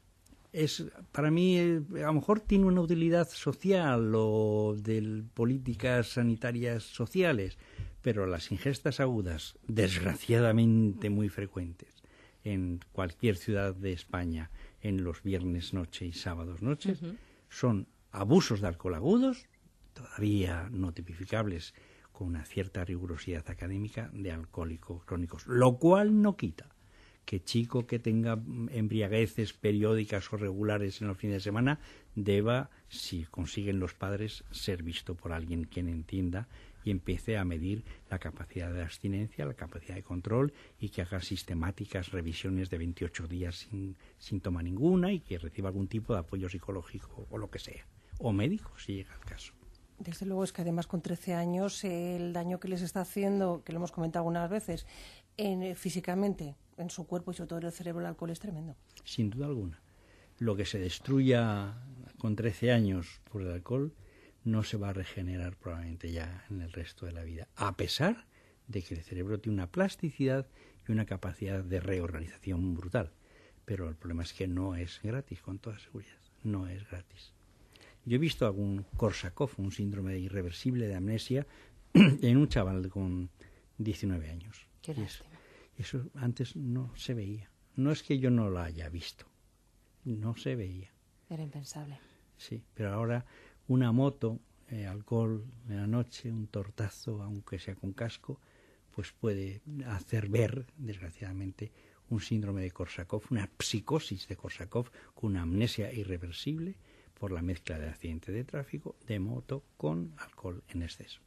es para mí, a lo mejor tiene una utilidad social o de políticas sanitarias sociales, pero las ingestas agudas, desgraciadamente muy frecuentes, en cualquier ciudad de España, en los viernes noche y sábados noches, uh-huh. son abusos de alcohol agudos, todavía no tipificables con una cierta rigurosidad académica, de alcohólicos crónicos, lo cual no quita que chico que tenga embriagueces periódicas o regulares en los fines de semana deba, si consiguen los padres, ser visto por alguien quien entienda y empiece a medir la capacidad de abstinencia, la capacidad de control y que haga sistemáticas revisiones de veintiocho días sin síntoma ninguna y que reciba algún tipo de apoyo psicológico o lo que sea, o médico si llega el caso. Desde luego es que además con trece años eh, el daño que les está haciendo, que lo hemos comentado algunas veces, en, eh, físicamente, en su cuerpo y sobre todo en el cerebro, el alcohol es tremendo. Sin duda alguna. Lo que se destruya con trece años por el alcohol no se va a regenerar probablemente ya en el resto de la vida, a pesar de que el cerebro tiene una plasticidad y una capacidad de reorganización brutal. Pero el problema es que no es gratis, con toda seguridad, no es gratis. Yo he visto algún Korsakoff, un síndrome irreversible de amnesia, en un chaval con diecinueve años. Qué lástima. Eso, eso antes no se veía. No es que yo no lo haya visto, no se veía. Era impensable. Sí, pero ahora una moto, eh, alcohol en la noche, un tortazo, aunque sea con casco, pues puede hacer ver, desgraciadamente, un síndrome de Korsakoff, una psicosis de Korsakoff con una amnesia irreversible por la mezcla de accidente de tráfico, de moto, con alcohol en exceso.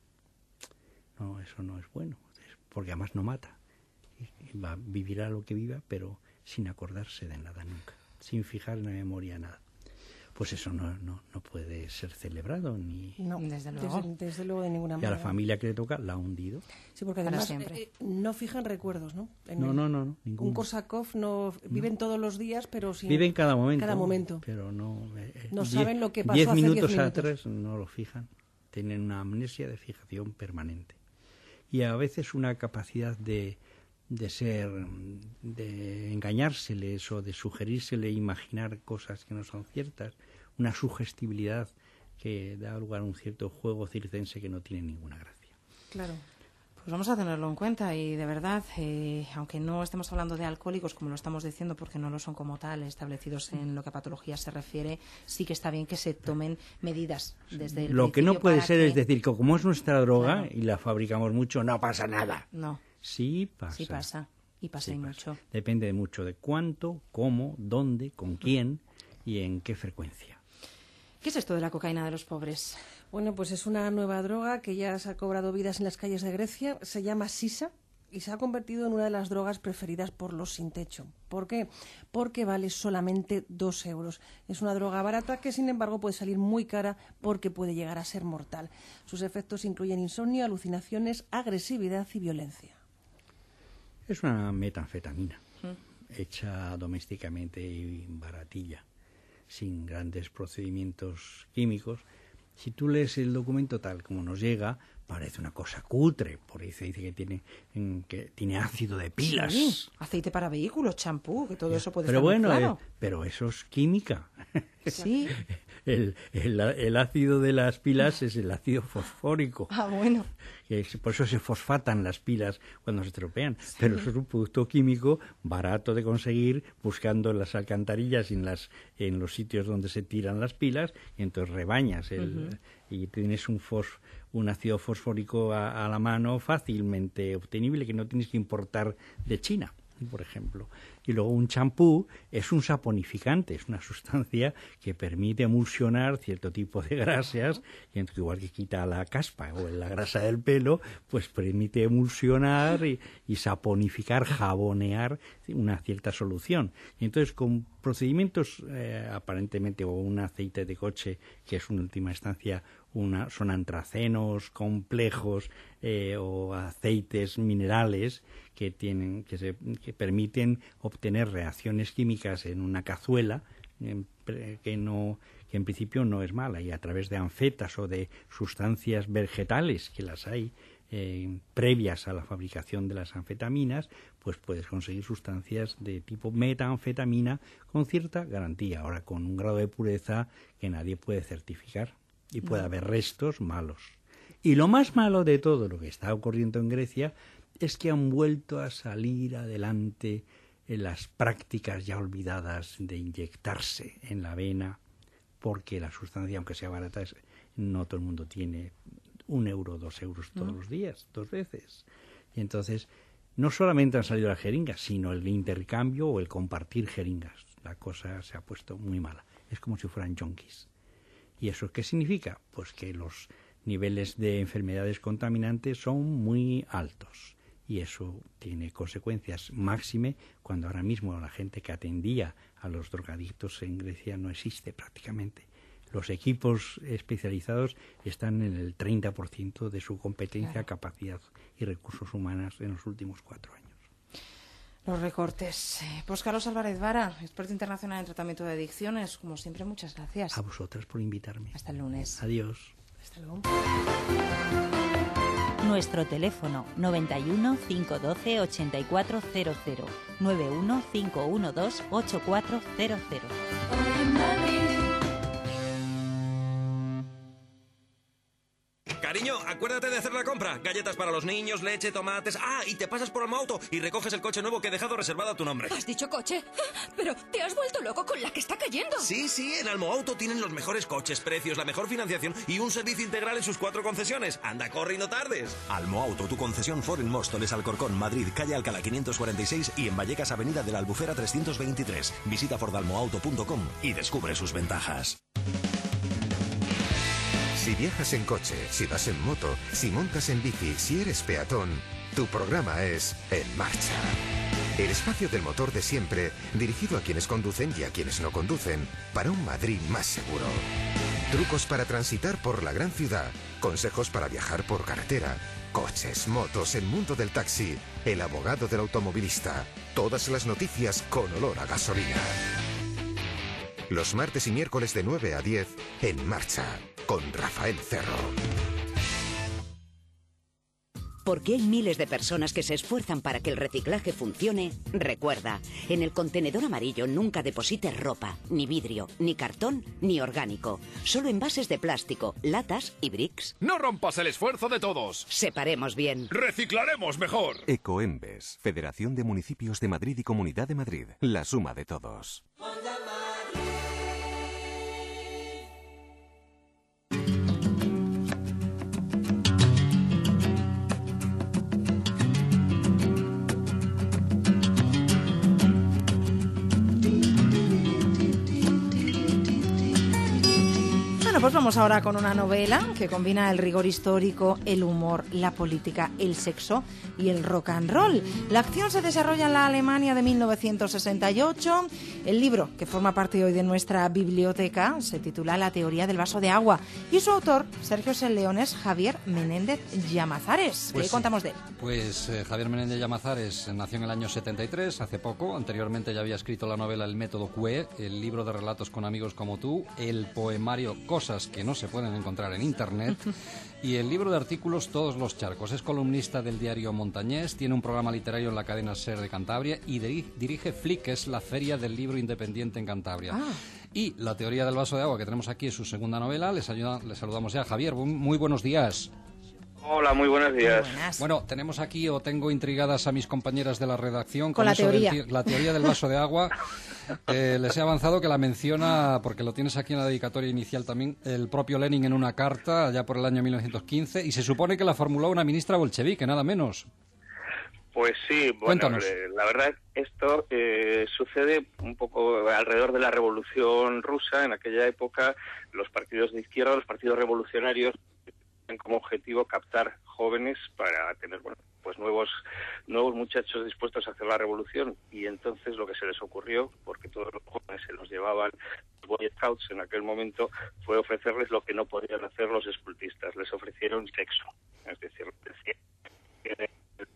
No, eso no es bueno, porque además no mata. Y va, vivirá lo que viva, pero sin acordarse de nada nunca, sin fijar en la memoria nada. Pues eso no, no, no puede ser celebrado ni... No, desde luego. Desde, desde luego de ninguna y manera. a la familia que le toca la ha hundido. Sí, porque además eh, no fijan recuerdos, ¿no? En no, el, no, no, no. Ninguno. Un Korsakoff no... Viven no. todos los días, pero sin... Viven cada momento. Cada momento. Pero no... Eh, no diez, saben lo que pasó diez hace minutos diez minutos. atrás no lo fijan. Tienen una amnesia de fijación permanente. Y a veces una capacidad de... de ser, de engañárseles o de sugerírsele imaginar cosas que no son ciertas, una sugestibilidad que da lugar a un cierto juego circense que no tiene ninguna gracia. Claro. Pues vamos a tenerlo en cuenta y de verdad, eh, aunque no estemos hablando de alcohólicos como lo estamos diciendo porque no lo son como tal, establecidos en lo que a patología se refiere, sí que está bien que se tomen medidas desde el Lo que no puede ser que... es decir que como es nuestra droga Claro. y la fabricamos mucho, no pasa nada. No. Sí pasa. Sí pasa. Y pasa Sí y pasa. mucho. Depende mucho de cuánto, cómo, dónde, con quién y en qué frecuencia. ¿Qué es esto de la cocaína de los pobres? Bueno, pues es una nueva droga que ya se ha cobrado vidas en las calles de Grecia. Se llama sisa y se ha convertido en una de las drogas preferidas por los sin techo. ¿Por qué? Porque vale solamente dos euros. Es una droga barata que, sin embargo, puede salir muy cara porque puede llegar a ser mortal. Sus efectos incluyen insomnio, alucinaciones, agresividad y violencia. Es una metanfetamina hecha domésticamente y baratilla, sin grandes procedimientos químicos. Si tú lees el documento tal como nos llega, parece una cosa cutre. Por ahí se dice que tiene, en, que tiene ácido de pilas. Sí, aceite para vehículos, champú, que todo eso puede Pero estar muy bueno, claro. eh, pero eso es química. Sí. El, el, el ácido de las pilas es el ácido fosfórico. Ah, bueno. Que es- por eso se fosfatan las pilas cuando se estropean. Pero eso es un producto químico barato de conseguir, buscando en las alcantarillas y en, las, en los sitios donde se tiran las pilas, y entonces rebañas el, Ujú. y tienes un, fos, un ácido fosfórico a, a la mano fácilmente obtenible que no tienes que importar de China, por ejemplo. Y luego un champú es un saponificante, es una sustancia que permite emulsionar cierto tipo de grasas, y entonces, igual que quita la caspa o la grasa del pelo, pues permite emulsionar y, y saponificar, jabonear una cierta solución. Y entonces, con procedimientos eh, aparentemente, o un aceite de coche, que es en última instancia una, son antracenos complejos eh, o aceites minerales que tienen que, se, que permiten obtener reacciones químicas en una cazuela en, que no que en principio no es mala, y a través de anfetas o de sustancias vegetales, que las hay eh, previas a la fabricación de las anfetaminas, pues puedes conseguir sustancias de tipo metanfetamina con cierta garantía, ahora con un grado de pureza que nadie puede certificar, y puede No. haber restos malos. Y lo más malo de todo lo que está ocurriendo en Grecia es que han vuelto a salir adelante en las prácticas ya olvidadas de inyectarse en la vena, porque la sustancia, aunque sea barata, es, no todo el mundo tiene un euro, dos euros todos ¿No? los días, dos veces. Y entonces, no solamente han salido las jeringas, sino el intercambio o el compartir jeringas. La cosa se ha puesto muy mala. Es como si fueran yonkis. ¿Y eso qué significa? Pues que los niveles de enfermedades contaminantes son muy altos. Y eso tiene consecuencias máxime cuando ahora mismo la gente que atendía a los drogadictos en Grecia no existe prácticamente. Los equipos especializados están en el treinta por ciento de su competencia, Claro. capacidad y recursos humanos en los últimos cuatro años. Los recortes. Eh, Pues Carlos Álvarez Vara, experto internacional en tratamiento de adicciones. Como siempre, muchas gracias. A vosotras por invitarme. Hasta el lunes. Adiós. Hasta luego. Nuestro teléfono noventa y uno, cinco doce, ochenta y cuatro cero cero, noventa y uno, cinco uno dos, ochenta y cuatro cero cero. Cariño, acuérdate de hacer la compra. Galletas para los niños, leche, tomates... Ah, y te pasas por Almoauto y recoges el coche nuevo que he dejado reservado a tu nombre. ¿Has dicho coche? Pero te has vuelto loco con la que está cayendo. Sí, sí, en Almoauto tienen los mejores coches, precios, la mejor financiación y un servicio integral en sus cuatro concesiones. Anda, corre y no tardes. Almoauto, tu concesión Ford en Móstoles, Alcorcón, Madrid, calle Alcalá quinientos cuarenta y seis y en Vallecas, avenida de la Albufera trescientos veintitrés. Visita ford almoauto punto com y descubre sus ventajas. Si viajas en coche, si vas en moto, si montas en bici, si eres peatón, tu programa es En Marcha. El espacio del motor de siempre, dirigido a quienes conducen y a quienes no conducen, para un Madrid más seguro. Trucos para transitar por la gran ciudad, consejos para viajar por carretera, coches, motos, el mundo del taxi, el abogado del automovilista, todas las noticias con olor a gasolina. Los martes y miércoles de nueve a diez, En Marcha, con Rafael Cerro. Porque hay miles de personas que se esfuerzan para que el reciclaje funcione. Recuerda, en el contenedor amarillo nunca deposites ropa, ni vidrio, ni cartón, ni orgánico. Solo envases de plástico, latas y bricks. No rompas el esfuerzo de todos. Separemos bien. Reciclaremos mejor. Ecoembes, Federación de Municipios de Madrid y Comunidad de Madrid. La suma de todos. Pues vamos ahora con una novela que combina el rigor histórico, el humor, la política, el sexo y el rock and roll. La acción se desarrolla en la Alemania de mil novecientos sesenta y ocho. El libro, que forma parte hoy de nuestra biblioteca, se titula La teoría del vaso de agua. Y su autor, Sergio Selleones, Javier Menéndez Llamazares. Pues ¿Qué sí. contamos de él? Pues eh, Javier Menéndez Llamazares nació en el año setenta y tres, hace poco. Anteriormente ya había escrito la novela El método Q E, el libro de relatos con amigos como tú, el poemario Cosas que no se pueden encontrar en internet y el libro de artículos Todos los charcos. Es columnista del diario Montañés, tiene un programa literario en la cadena SER de Cantabria y diri- dirige Flick, que es la feria del libro independiente en Cantabria. Ah. Y La teoría del vaso de agua, que tenemos aquí, es su segunda novela. Les, ayuda, les saludamos ya. Javier, bu- muy buenos días. Hola, muy buenos días. Muy buenas. Bueno, tenemos aquí, o tengo intrigadas a mis compañeras de la redacción Con la eso del teoría. ti- la teoría del vaso de agua. Eh, les he avanzado que la menciona, porque lo tienes aquí en la dedicatoria inicial también, el propio Lenin en una carta, allá por el año mil novecientos quince, y se supone que la formuló una ministra bolchevique, nada menos. Pues sí, bueno, Cuéntanos. eh, la verdad esto eh, sucede un poco alrededor de la Revolución Rusa. En aquella época los partidos de izquierda, los partidos revolucionarios, tienen como objetivo captar jóvenes para tener, bueno, pues nuevos nuevos muchachos dispuestos a hacer la revolución. Y entonces lo que se les ocurrió, porque todos los jóvenes se los llevaban los Boy Scouts en aquel momento, fue ofrecerles lo que no podían hacer los escultistas. Les ofrecieron sexo. Es decir, decían que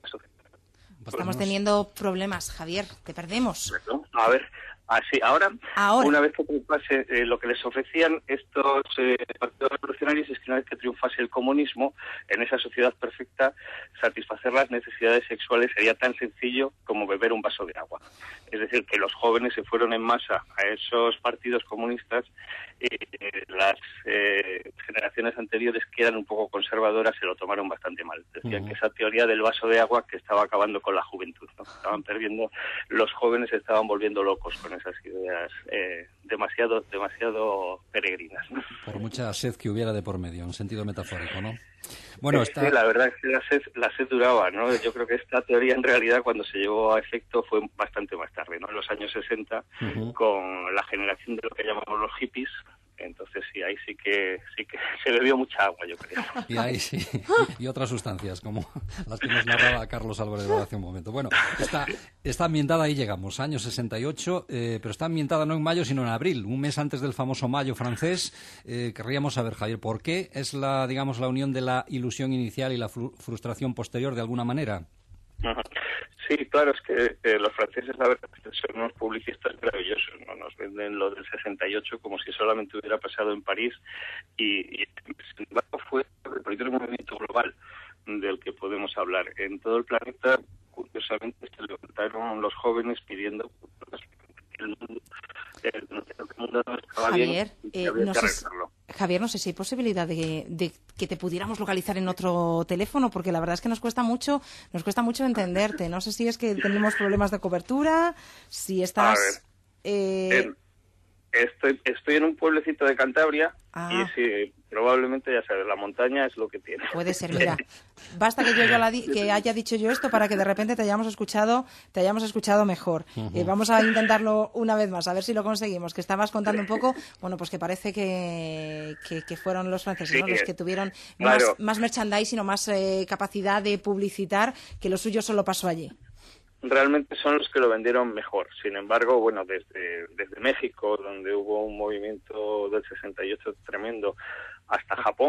Estamos teniendo problemas, Javier, te perdemos. A ver, así, ahora, Ahora. una vez que triunfase, eh, lo que les ofrecían estos eh, partidos revolucionarios es que una vez que triunfase el comunismo, en esa sociedad perfecta, satisfacer las necesidades sexuales sería tan sencillo como beber un vaso de agua. Es decir, que los jóvenes se fueron en masa a esos partidos comunistas y eh, las eh, generaciones anteriores, que eran un poco conservadoras, se lo tomaron bastante mal. Decían Ujú. que esa teoría del vaso de agua que estaba acabando con la juventud, ¿no? Estaban perdiendo, los jóvenes se estaban volviendo locos con esas ideas eh, demasiado demasiado peregrinas, ¿no? Por mucha sed que hubiera de por medio, en sentido metafórico, ¿no? Bueno, Eh, está... sí, la verdad es que la sed, la sed duraba, ¿no? Yo creo que esta teoría en realidad cuando se llevó a efecto fue bastante más tarde, ¿no? En los años sesenta, Ujú. con la generación de lo que llamamos los hippies. Entonces sí, ahí sí que sí que se bebió mucha agua, yo creo. Y ahí sí, y otras sustancias, como las que nos narraba Carlos Álvarez hace un momento. Bueno, está, está ambientada, ahí llegamos, año sesenta y ocho, eh, pero está ambientada no en mayo, sino en abril, un mes antes del famoso mayo francés. Eh, querríamos saber, Javier, ¿por qué es la, digamos, la unión de la ilusión inicial y la fru- frustración posterior de alguna manera? Ajá. Sí, claro, es que eh, los franceses, la verdad, son unos publicistas maravillosos, ¿no? Nos venden lo del sesenta y ocho como si solamente hubiera pasado en París y, y sin embargo fue el primer movimiento global del que podemos hablar. En todo el planeta, curiosamente, se levantaron los jóvenes pidiendo que el mundo, el, el mundo no estaba Javier, bien y que eh, había no que sé si- arreglarlo. Javier, no sé si hay posibilidad de, de que te pudiéramos localizar en otro teléfono, porque la verdad es que nos cuesta mucho, nos cuesta mucho entenderte. No sé si es que tenemos problemas de cobertura, si estás... eh, Eh, estoy, estoy en un pueblecito de Cantabria Ah. y sí, probablemente, ya sabes, la montaña es lo que tiene. Puede ser, mira, basta que yo, yo la di- que haya dicho yo esto para que de repente te hayamos escuchado, te hayamos escuchado mejor. Ujú. Eh, vamos a intentarlo una vez más, a ver si lo conseguimos. Que estabas contando un poco, bueno, pues que parece que, que, que fueron los franceses, Sí, ¿no? Los eh, que tuvieron claro. más, más merchandising o más eh, capacidad de publicitar, que lo suyo solo pasó allí. Realmente son los que lo vendieron mejor. Sin embargo, bueno, desde, desde México, donde hubo un movimiento del sesenta y ocho tremendo, hasta Japón,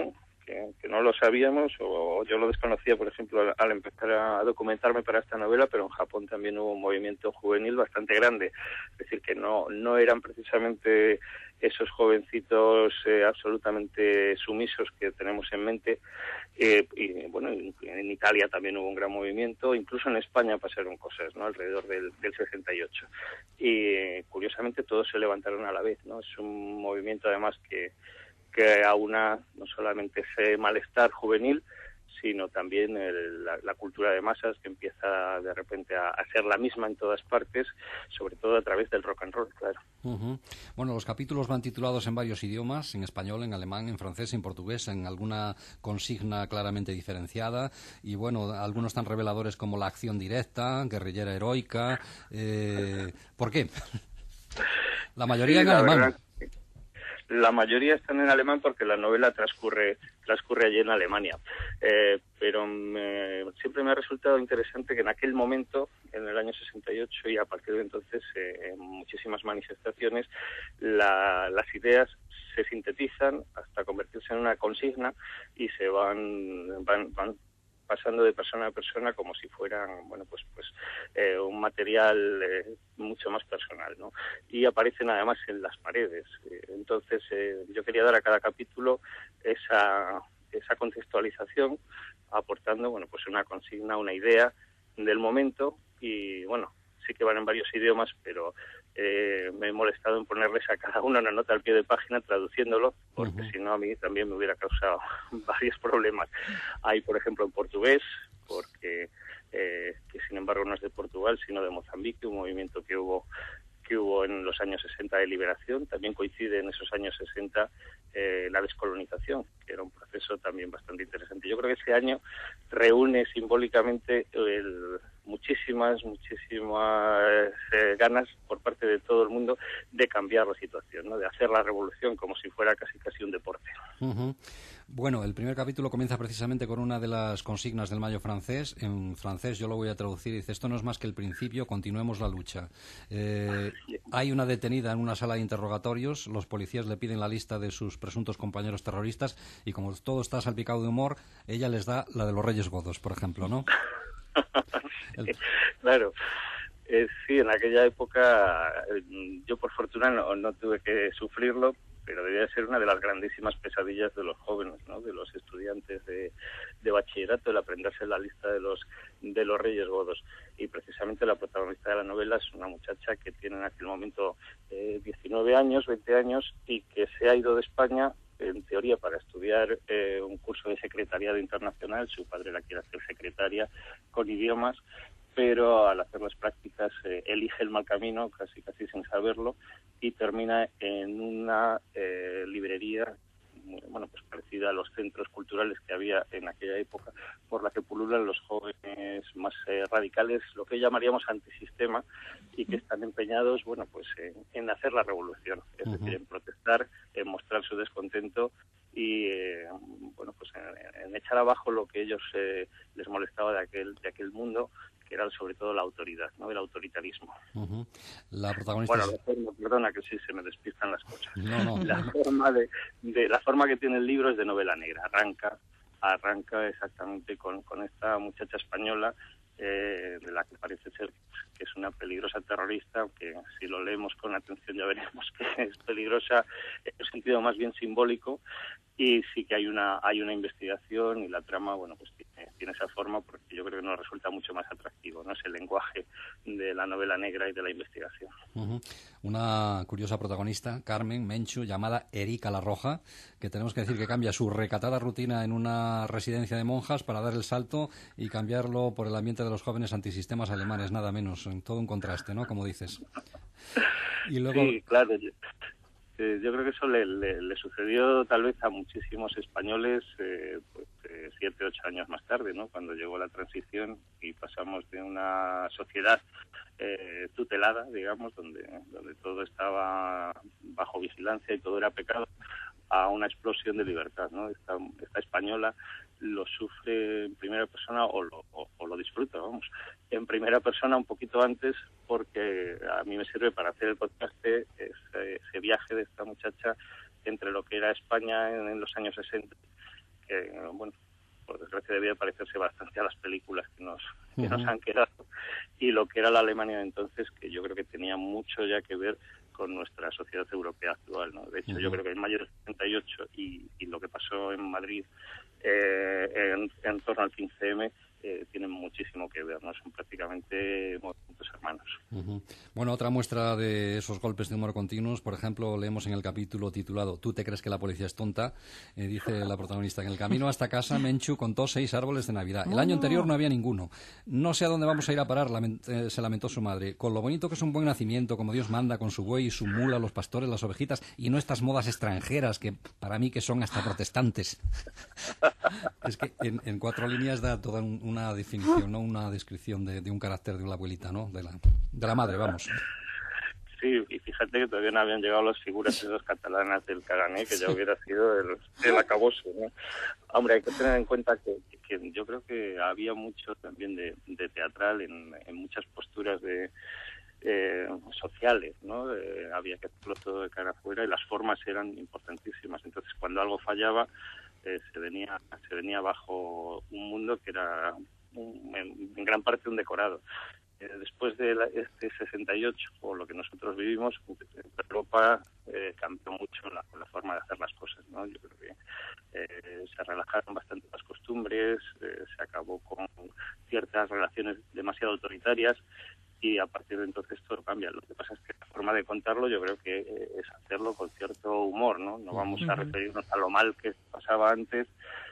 que, que no lo sabíamos, o, o yo lo desconocía, por ejemplo, al, al empezar a documentarme para esta novela, pero en Japón también hubo un movimiento juvenil bastante grande. Es decir, que no, no eran precisamente esos jovencitos eh, absolutamente sumisos que tenemos en mente. Eh, y bueno, en, en Italia también hubo un gran movimiento, incluso en España pasaron cosas, ¿no? Alrededor del, del sesenta y ocho. Y eh, curiosamente todos se levantaron a la vez, ¿no? Es un movimiento además que, que aúna no solamente ese malestar juvenil, sino también el, la, la cultura de masas que empieza de repente a, a ser la misma en todas partes, sobre todo a través del rock and roll, claro. Uh-huh. Bueno, los capítulos van titulados en varios idiomas, en español, en alemán, en francés, en portugués, en alguna consigna claramente diferenciada, y bueno, algunos tan reveladores como la acción directa, guerrillera heroica. Eh, ¿Por qué? La mayoría sí, en la alemán. Verdad, la mayoría están en alemán porque la novela transcurre transcurre allí en Alemania. Eh, pero me, siempre me ha resultado interesante que en aquel momento, en el año sesenta y ocho, y a partir de entonces, eh, en muchísimas manifestaciones, la, las ideas se sintetizan hasta convertirse en una consigna y se van van, van pasando de persona a persona como si fueran, bueno, pues pues eh, un material eh, mucho más personal, ¿no? Y aparecen además en las paredes. Eh, entonces, eh, yo quería dar a cada capítulo esa esa contextualización, aportando, bueno, pues una consigna, una idea del momento, y bueno, sí que van en varios idiomas, pero eh, me he molestado en ponerles a cada uno una nota al pie de página traduciéndolo, porque uh-huh. si no a mí también me hubiera causado varios problemas. Hay, por ejemplo, en portugués, porque eh, que sin embargo no es de Portugal, sino de Mozambique, un movimiento que hubo que hubo en los años sesenta de liberación. También coincide en esos años sesenta eh, la descolonización, que era un proceso también bastante interesante. Yo creo que ese año reúne simbólicamente el, muchísimas, muchísimas eh, ganas por parte de todo el mundo de cambiar la situación, ¿no? De hacer la revolución como si fuera casi casi un deporte. Uh-huh. Bueno, el primer capítulo comienza precisamente con una de las consignas del Mayo francés. En francés yo lo voy a traducir. Dice: esto no es más que el principio, continuemos la lucha. Eh, hay una detenida en una sala de interrogatorios. Los policías le piden la lista de sus presuntos compañeros terroristas y como todo está salpicado de humor, ella les da la de los Reyes Godos, por ejemplo, ¿no? El... Claro. Eh, sí, en aquella época eh, yo por fortuna no, no tuve que sufrirlo, pero debía ser una de las grandísimas pesadillas de los jóvenes, ¿no? De los estudiantes de, de bachillerato, el aprenderse la lista de los de los Reyes Godos. Y precisamente la protagonista de la novela es una muchacha que tiene en aquel momento eh, diecinueve años, veinte años, y que se ha ido de España en teoría para estudiar eh, un curso de secretariado internacional. Su padre la quiere hacer secretaria con idiomas, pero al hacer las prácticas eh, elige el mal camino, casi casi sin saberlo, y termina en una eh, librería, bueno, pues parecida a los centros culturales que había en aquella época, por la que pululan los jóvenes más eh, radicales, lo que llamaríamos antisistema, y que están empeñados, bueno, pues en, en hacer la revolución, es uh-huh. decir, en protestar, en mostrar su descontento y, eh, bueno, pues en, en echar abajo lo que ellos eh, les molestaba de aquel de aquel mundo, que era sobre todo la autoridad, ¿no? El autoritarismo. Uh-huh. La protagonista... Bueno, la forma, perdona que sí se me despistan las cosas. No, no. La forma de, de la forma que tiene el libro es de novela negra. Arranca, arranca exactamente con, con esta muchacha española eh, de la que parece ser que es una peligrosa terrorista, aunque si lo leemos con atención ya veremos que es peligrosa en un sentido más bien simbólico, y sí que hay una hay una investigación, y la trama, bueno, pues tiene, tiene esa forma, porque yo creo que nos resulta mucho más atractivo, ¿no? Es el lenguaje de la novela negra y de la investigación. Uh-huh. Una curiosa protagonista, Carmen Menchu, llamada Erika la Roja, que tenemos que decir que cambia su recatada rutina en una residencia de monjas para dar el salto y cambiarlo por el ambiente de los jóvenes antisistemas alemanes, nada menos, en todo un contraste, ¿no? Como dices. Y luego... Sí, claro. Yo, eh, yo creo que eso le, le, le sucedió tal vez a muchísimos españoles eh, pues, eh, siete, ocho años más tarde, ¿no? Cuando llegó la transición y pasamos de una sociedad eh, tutelada, digamos, donde, donde todo estaba bajo vigilancia y todo era pecado, a una explosión de libertad, ¿no? Esta, esta española lo sufre en primera persona o lo, o, o lo disfruta, vamos, en primera persona un poquito antes, porque a mí me sirve para hacer el podcast ese, ese viaje de esta muchacha entre lo que era España en, en los años sesenta, que, bueno, por desgracia debía parecerse bastante a las películas que nos, que Uh-huh. nos han quedado, y lo que era la Alemania de entonces, que yo creo que tenía mucho ya que ver con nuestra sociedad europea actual, ¿no? De hecho, Uh-huh. yo creo que en mayo del setenta y ocho y, y lo que pasó en Madrid eh, en, en torno al quince eme eh, tienen muchísimo que ver, ¿no? Son prácticamente movimientos hermanos. Uh-huh. Bueno, otra muestra de esos golpes de humor continuos, por ejemplo, leemos en el capítulo titulado ¿Tú te crees que la policía es tonta? Eh, dice la protagonista: en el camino hasta casa Menchu contó seis árboles de Navidad. El año anterior no había ninguno. No sé a dónde vamos a ir a parar, lament- eh, se lamentó su madre. Con lo bonito que es un buen nacimiento, como Dios manda, con su buey y su mula, los pastores, las ovejitas, y no estas modas extranjeras que para mí que son hasta protestantes. Es que en, en cuatro líneas da toda un, una definición, ¿no? Una descripción de, de un carácter de la abuelita, ¿no? De la, de la madre, vamos. Sí, y fíjate que todavía no habían llegado las figuras esas catalanas del Cagané, que ya hubiera sido el, el acabose, ¿no? Hombre, hay que tener en cuenta que, que yo creo que había mucho también de, de teatral en, en muchas posturas de eh, sociales, ¿no? Eh, había que hacerlo todo de cara afuera y las formas eran importantísimas. Entonces, cuando algo fallaba, eh, se venía se venía bajo un mundo que era un, en, en gran parte un decorado. Eh, después de la, este sesenta y ocho, o lo que nosotros vivimos, Europa eh, cambió mucho la, la forma de hacer las cosas, ¿no? Yo creo que eh, se relajaron bastante las costumbres, eh, se acabó con ciertas relaciones demasiado autoritarias, y a partir de entonces todo cambia. Lo que pasa es que la forma de contarlo yo creo que eh, es hacerlo con cierto humor, ¿no? No vamos a referirnos a lo mal que pasaba antes,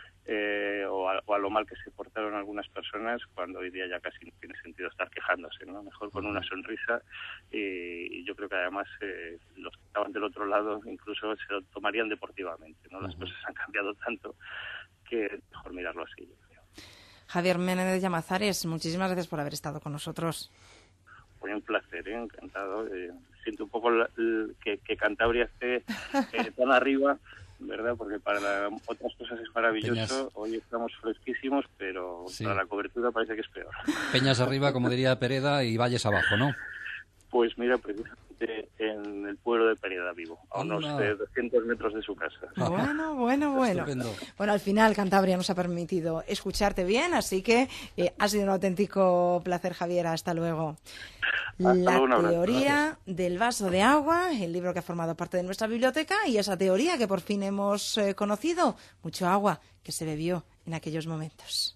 eh, o, a, o a lo mal que se portaron algunas personas, cuando hoy día ya casi no tiene sentido estar quejándose, ¿no? Mejor con una sonrisa, y, y yo creo que además eh, los que estaban del otro lado incluso se lo tomarían deportivamente, ¿no? Las cosas han cambiado tanto que es mejor mirarlo así, yo creo. Javier Menéndez Llamazares, muchísimas gracias por haber estado con nosotros. Fue un placer, ¿eh? Encantado. Eh, siento un poco la, la, que, que Cantabria esté eh, tan arriba, ¿verdad? Porque para la, otras cosas es maravilloso. Peñas. Hoy estamos fresquísimos, pero sí, para la cobertura parece que es peor. Peñas arriba, como diría Pereda, y valles abajo, ¿no? Pues mira, precisamente en el pueblo de Pereda vivo, a unos eh, doscientos metros de su casa. Bueno, bueno, bueno. Estupendo. Bueno, al final Cantabria nos ha permitido escucharte bien, así que eh, ha sido un auténtico placer, Javier. Hasta luego. Hasta La luego, teoría del vaso de agua, el libro que ha formado parte de nuestra biblioteca, y esa teoría que por fin hemos eh, conocido, mucho agua que se bebió en aquellos momentos.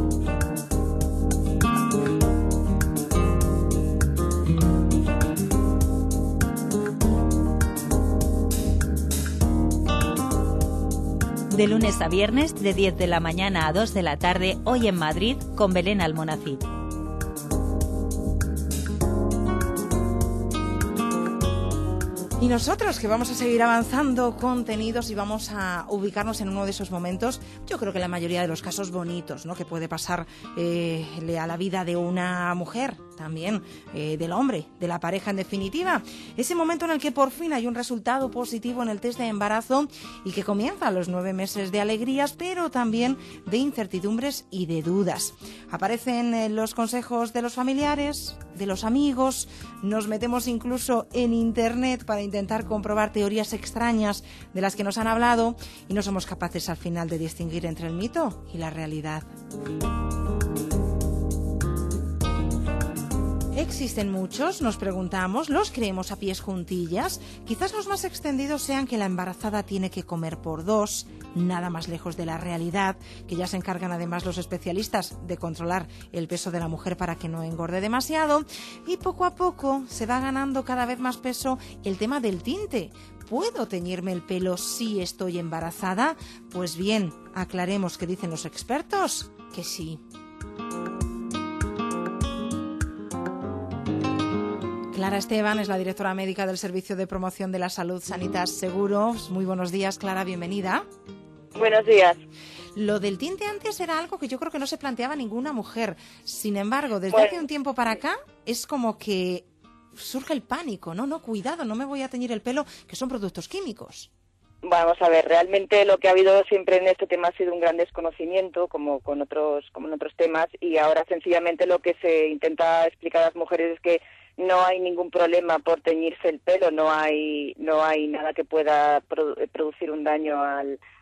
De lunes a viernes, de diez de la mañana a dos de la tarde, hoy en Madrid, con Belén Almonacid. Y nosotros, que vamos a seguir avanzando contenidos y vamos a ubicarnos en uno de esos momentos, yo creo que la mayoría de los casos bonitos, ¿no?, que puede pasar eh, a la vida de una mujer, también eh, del hombre, de la pareja en definitiva. Ese momento en el que por fin hay un resultado positivo en el test de embarazo y que comienzan los nueve meses de alegrías, pero también de incertidumbres y de dudas. Aparecen eh, los consejos de los familiares, de los amigos, nos metemos incluso en internet para intentar comprobar teorías extrañas de las que nos han hablado, y no somos capaces al final de distinguir entre el mito y la realidad. ¿Existen muchos? Nos preguntamos. ¿Los creemos a pies juntillas? Quizás los más extendidos sean que la embarazada tiene que comer por dos, nada más lejos de la realidad, que ya se encargan además los especialistas de controlar el peso de la mujer para que no engorde demasiado, y poco a poco se va ganando cada vez más peso el tema del tinte. ¿Puedo teñirme el pelo si estoy embarazada? Pues bien, aclaremos que dicen los expertos que sí. Clara Esteban es la directora médica del Servicio de Promoción de la Salud Sanitas Seguros. Muy buenos días, Clara, bienvenida. Buenos días. Lo del tinte antes era algo que yo creo que no se planteaba ninguna mujer. Sin embargo, desde bueno, hace un tiempo para acá es como que surge el pánico, ¿no? No, cuidado, no me voy a teñir el pelo, que son productos químicos. Vamos a ver, realmente lo que ha habido siempre en este tema ha sido un gran desconocimiento, como con otros, como en otros temas, y ahora sencillamente lo que se intenta explicar a las mujeres es que no hay ningún problema por teñirse el pelo, no hay no hay nada que pueda produ- producir un daño al,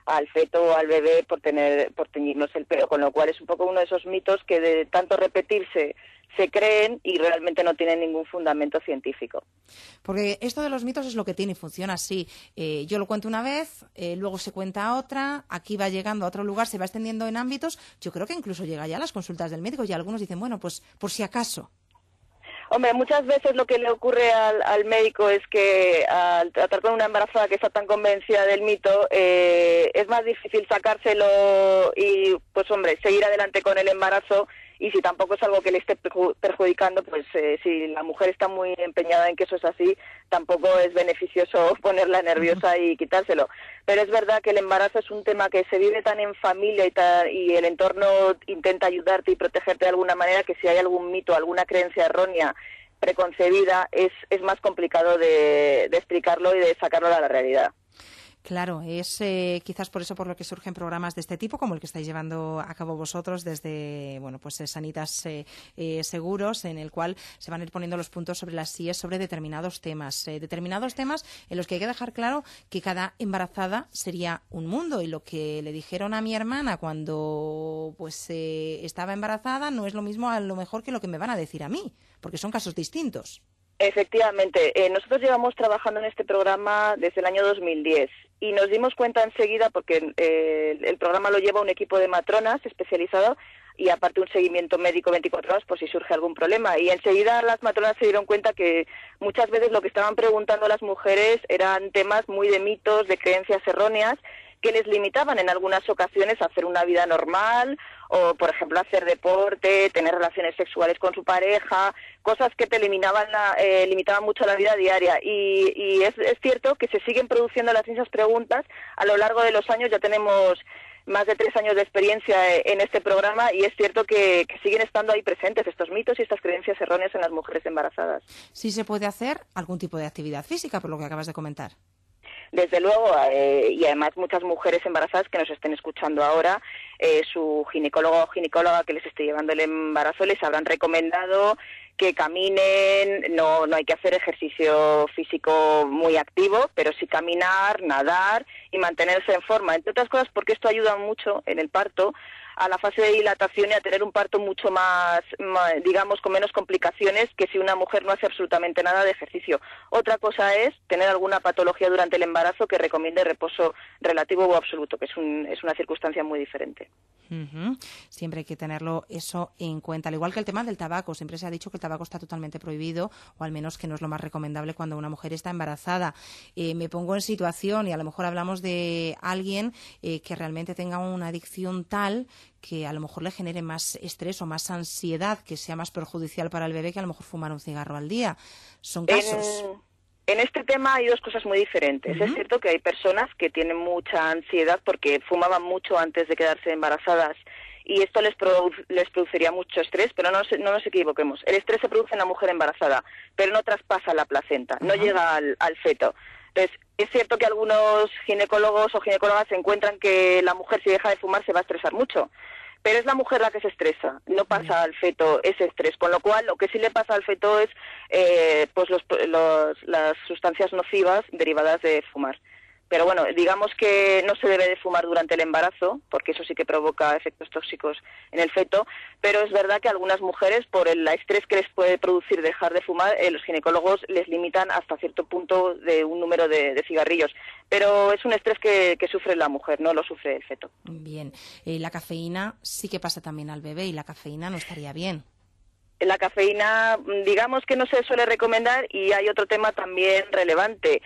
al feto o al bebé por tener por teñirnos el pelo, con lo cual es un poco uno de esos mitos que de tanto repetirse se creen y realmente no tienen ningún fundamento científico. Porque esto de los mitos es lo que tiene y funciona así. Eh, yo lo cuento una vez, eh, luego se cuenta otra, aquí va llegando a otro lugar, se va extendiendo en ámbitos. Yo creo que incluso llega ya a las consultas del médico y algunos dicen, bueno, pues por si acaso. Hombre, muchas veces lo que le ocurre al, al médico es que al tratar con una embarazada que está tan convencida del mito, eh, es más difícil sacárselo y, pues hombre, seguir adelante con el embarazo. Y si tampoco es algo que le esté perjudicando, pues eh, si la mujer está muy empeñada en que eso es así, tampoco es beneficioso ponerla nerviosa y quitárselo. Pero es verdad que el embarazo es un tema que se vive tan en familia y, tan, y el entorno intenta ayudarte y protegerte de alguna manera, que si hay algún mito, alguna creencia errónea, preconcebida, es, es más complicado de, de explicarlo y de sacarlo a la realidad. Claro, es eh, quizás por eso por lo que surgen programas de este tipo, como el que estáis llevando a cabo vosotros desde, bueno, pues eh, Sanitas eh, eh, Seguros, en el cual se van a ir poniendo los puntos sobre las sillas sobre determinados temas. Eh, determinados temas en los que hay que dejar claro que cada embarazada sería un mundo, y lo que le dijeron a mi hermana cuando pues eh, estaba embarazada no es lo mismo a lo mejor que lo que me van a decir a mí, porque son casos distintos. Efectivamente, eh, nosotros llevamos trabajando en este programa desde el año dos mil diez y nos dimos cuenta enseguida, porque eh, el programa lo lleva un equipo de matronas especializado y aparte un seguimiento médico veinticuatro horas por si surge algún problema. Y enseguida las matronas se dieron cuenta que muchas veces lo que estaban preguntando las mujeres eran temas muy de mitos, de creencias erróneas, que les limitaban en algunas ocasiones a hacer una vida normal o, por ejemplo, hacer deporte, tener relaciones sexuales con su pareja, cosas que te eliminaban la, eh, limitaban mucho la vida diaria. Y, y es, es cierto que se siguen produciendo las mismas preguntas a lo largo de los años. Ya tenemos más de tres años de experiencia en este programa y es cierto que, que siguen estando ahí presentes estos mitos y estas creencias erróneas en las mujeres embarazadas. Sí se puede hacer algún tipo de actividad física, por lo que acabas de comentar. Desde luego, eh, y además muchas mujeres embarazadas que nos estén escuchando ahora, eh, su ginecólogo o ginecóloga que les esté llevando el embarazo les habrán recomendado que caminen, no, no hay que hacer ejercicio físico muy activo, pero sí caminar, nadar y mantenerse en forma, entre otras cosas porque esto ayuda mucho en el parto a la fase de dilatación y a tener un parto mucho más, más, digamos, con menos complicaciones que si una mujer no hace absolutamente nada de ejercicio. Otra cosa es tener alguna patología durante el embarazo que recomiende reposo relativo o absoluto, que es, un, es una circunstancia muy diferente. Uh-huh. Siempre hay que tenerlo eso en cuenta. Al igual que el tema del tabaco, siempre se ha dicho que el tabaco está totalmente prohibido, o al menos que no es lo más recomendable cuando una mujer está embarazada. Eh, me pongo en situación y a lo mejor hablamos de alguien eh, que realmente tenga una adicción tal que a lo mejor le genere más estrés o más ansiedad, que sea más perjudicial para el bebé que a lo mejor fumar un cigarro al día. Son casos. En, en este tema hay dos cosas muy diferentes. Uh-huh. Es cierto que hay personas que tienen mucha ansiedad porque fumaban mucho antes de quedarse embarazadas y esto les, produ les produciría mucho estrés, pero no, no nos equivoquemos. El estrés se produce en la mujer embarazada, pero no traspasa la placenta, uh-huh. no llega al, al feto. Entonces, es cierto que algunos ginecólogos o ginecólogas encuentran que la mujer si deja de fumar se va a estresar mucho, pero es la mujer la que se estresa, no pasa al feto ese estrés, con lo cual lo que sí le pasa al feto es eh, pues los, los, las sustancias nocivas derivadas de fumar. Pero bueno, digamos que no se debe de fumar durante el embarazo, porque eso sí que provoca efectos tóxicos en el feto, pero es verdad que algunas mujeres, por el estrés que les puede producir dejar de fumar, eh, los ginecólogos les limitan hasta cierto punto de un número de, de cigarrillos. Pero es un estrés que, que sufre la mujer, no lo sufre el feto. Bien, eh, la cafeína sí que pasa también al bebé y la cafeína no estaría bien. La cafeína, digamos que no se suele recomendar y hay otro tema también relevante.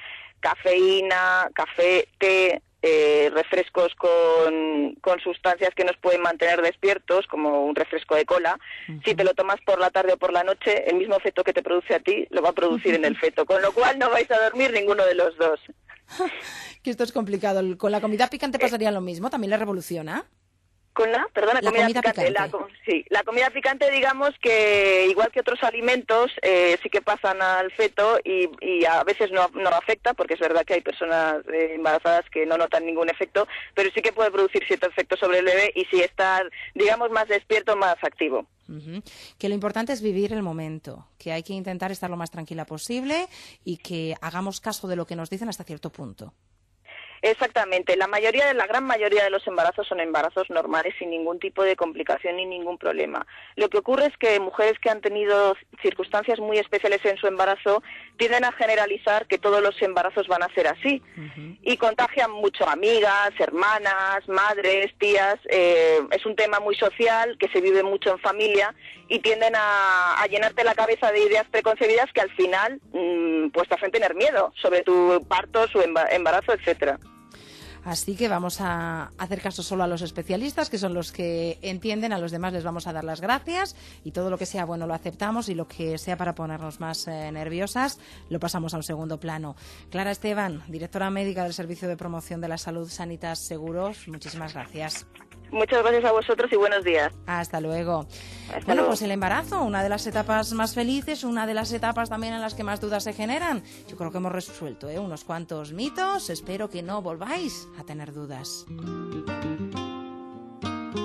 Cafeína, café, té, eh, refrescos con, con sustancias que nos pueden mantener despiertos, como un refresco de cola. Uh-huh. Si te lo tomas por la tarde o por la noche, el mismo efecto que te produce a ti lo va a producir en el feto, con lo cual no vais a dormir ninguno de los dos. Que esto es complicado. ¿Con la comida picante pasaría lo mismo? ¿También le revoluciona? Con la, perdona, la comida, comida picante. picante. La, sí, la comida picante, digamos que igual que otros alimentos, eh, sí que pasan al feto y, y a veces no, no afecta, porque es verdad que hay personas eh, embarazadas que no notan ningún efecto, pero sí que puede producir cierto efecto sobre el bebé y si está, digamos, más despierto, más activo. Uh-huh. Que lo importante es vivir el momento, que hay que intentar estar lo más tranquila posible y que hagamos caso de lo que nos dicen hasta cierto punto. Exactamente. La mayoría, la gran mayoría de los embarazos son embarazos normales sin ningún tipo de complicación ni ningún problema. Lo que ocurre es que mujeres que han tenido circunstancias muy especiales en su embarazo tienden a generalizar que todos los embarazos van a ser así uh-huh. y contagian mucho a amigas, hermanas, madres, tías. Eh, es un tema muy social que se vive mucho en familia y tienden a, a llenarte la cabeza de ideas preconcebidas que al final mmm, pues te hacen tener miedo sobre tu parto, su embarazo, etcétera. Así que vamos a hacer caso solo a los especialistas, que son los que entienden, a los demás les vamos a dar las gracias y todo lo que sea bueno lo aceptamos y lo que sea para ponernos más eh, nerviosas lo pasamos a un segundo plano. Clara Esteban, directora médica del Servicio de Promoción de la Salud Sanitas Seguros, muchísimas gracias. Muchas gracias a vosotros y buenos días. Hasta luego. Hasta bueno, luego. Pues el embarazo, una de las etapas más felices, una de las etapas también en las que más dudas se generan. Yo creo que hemos resuelto ¿eh? unos cuantos mitos. Espero que no volváis a tener dudas.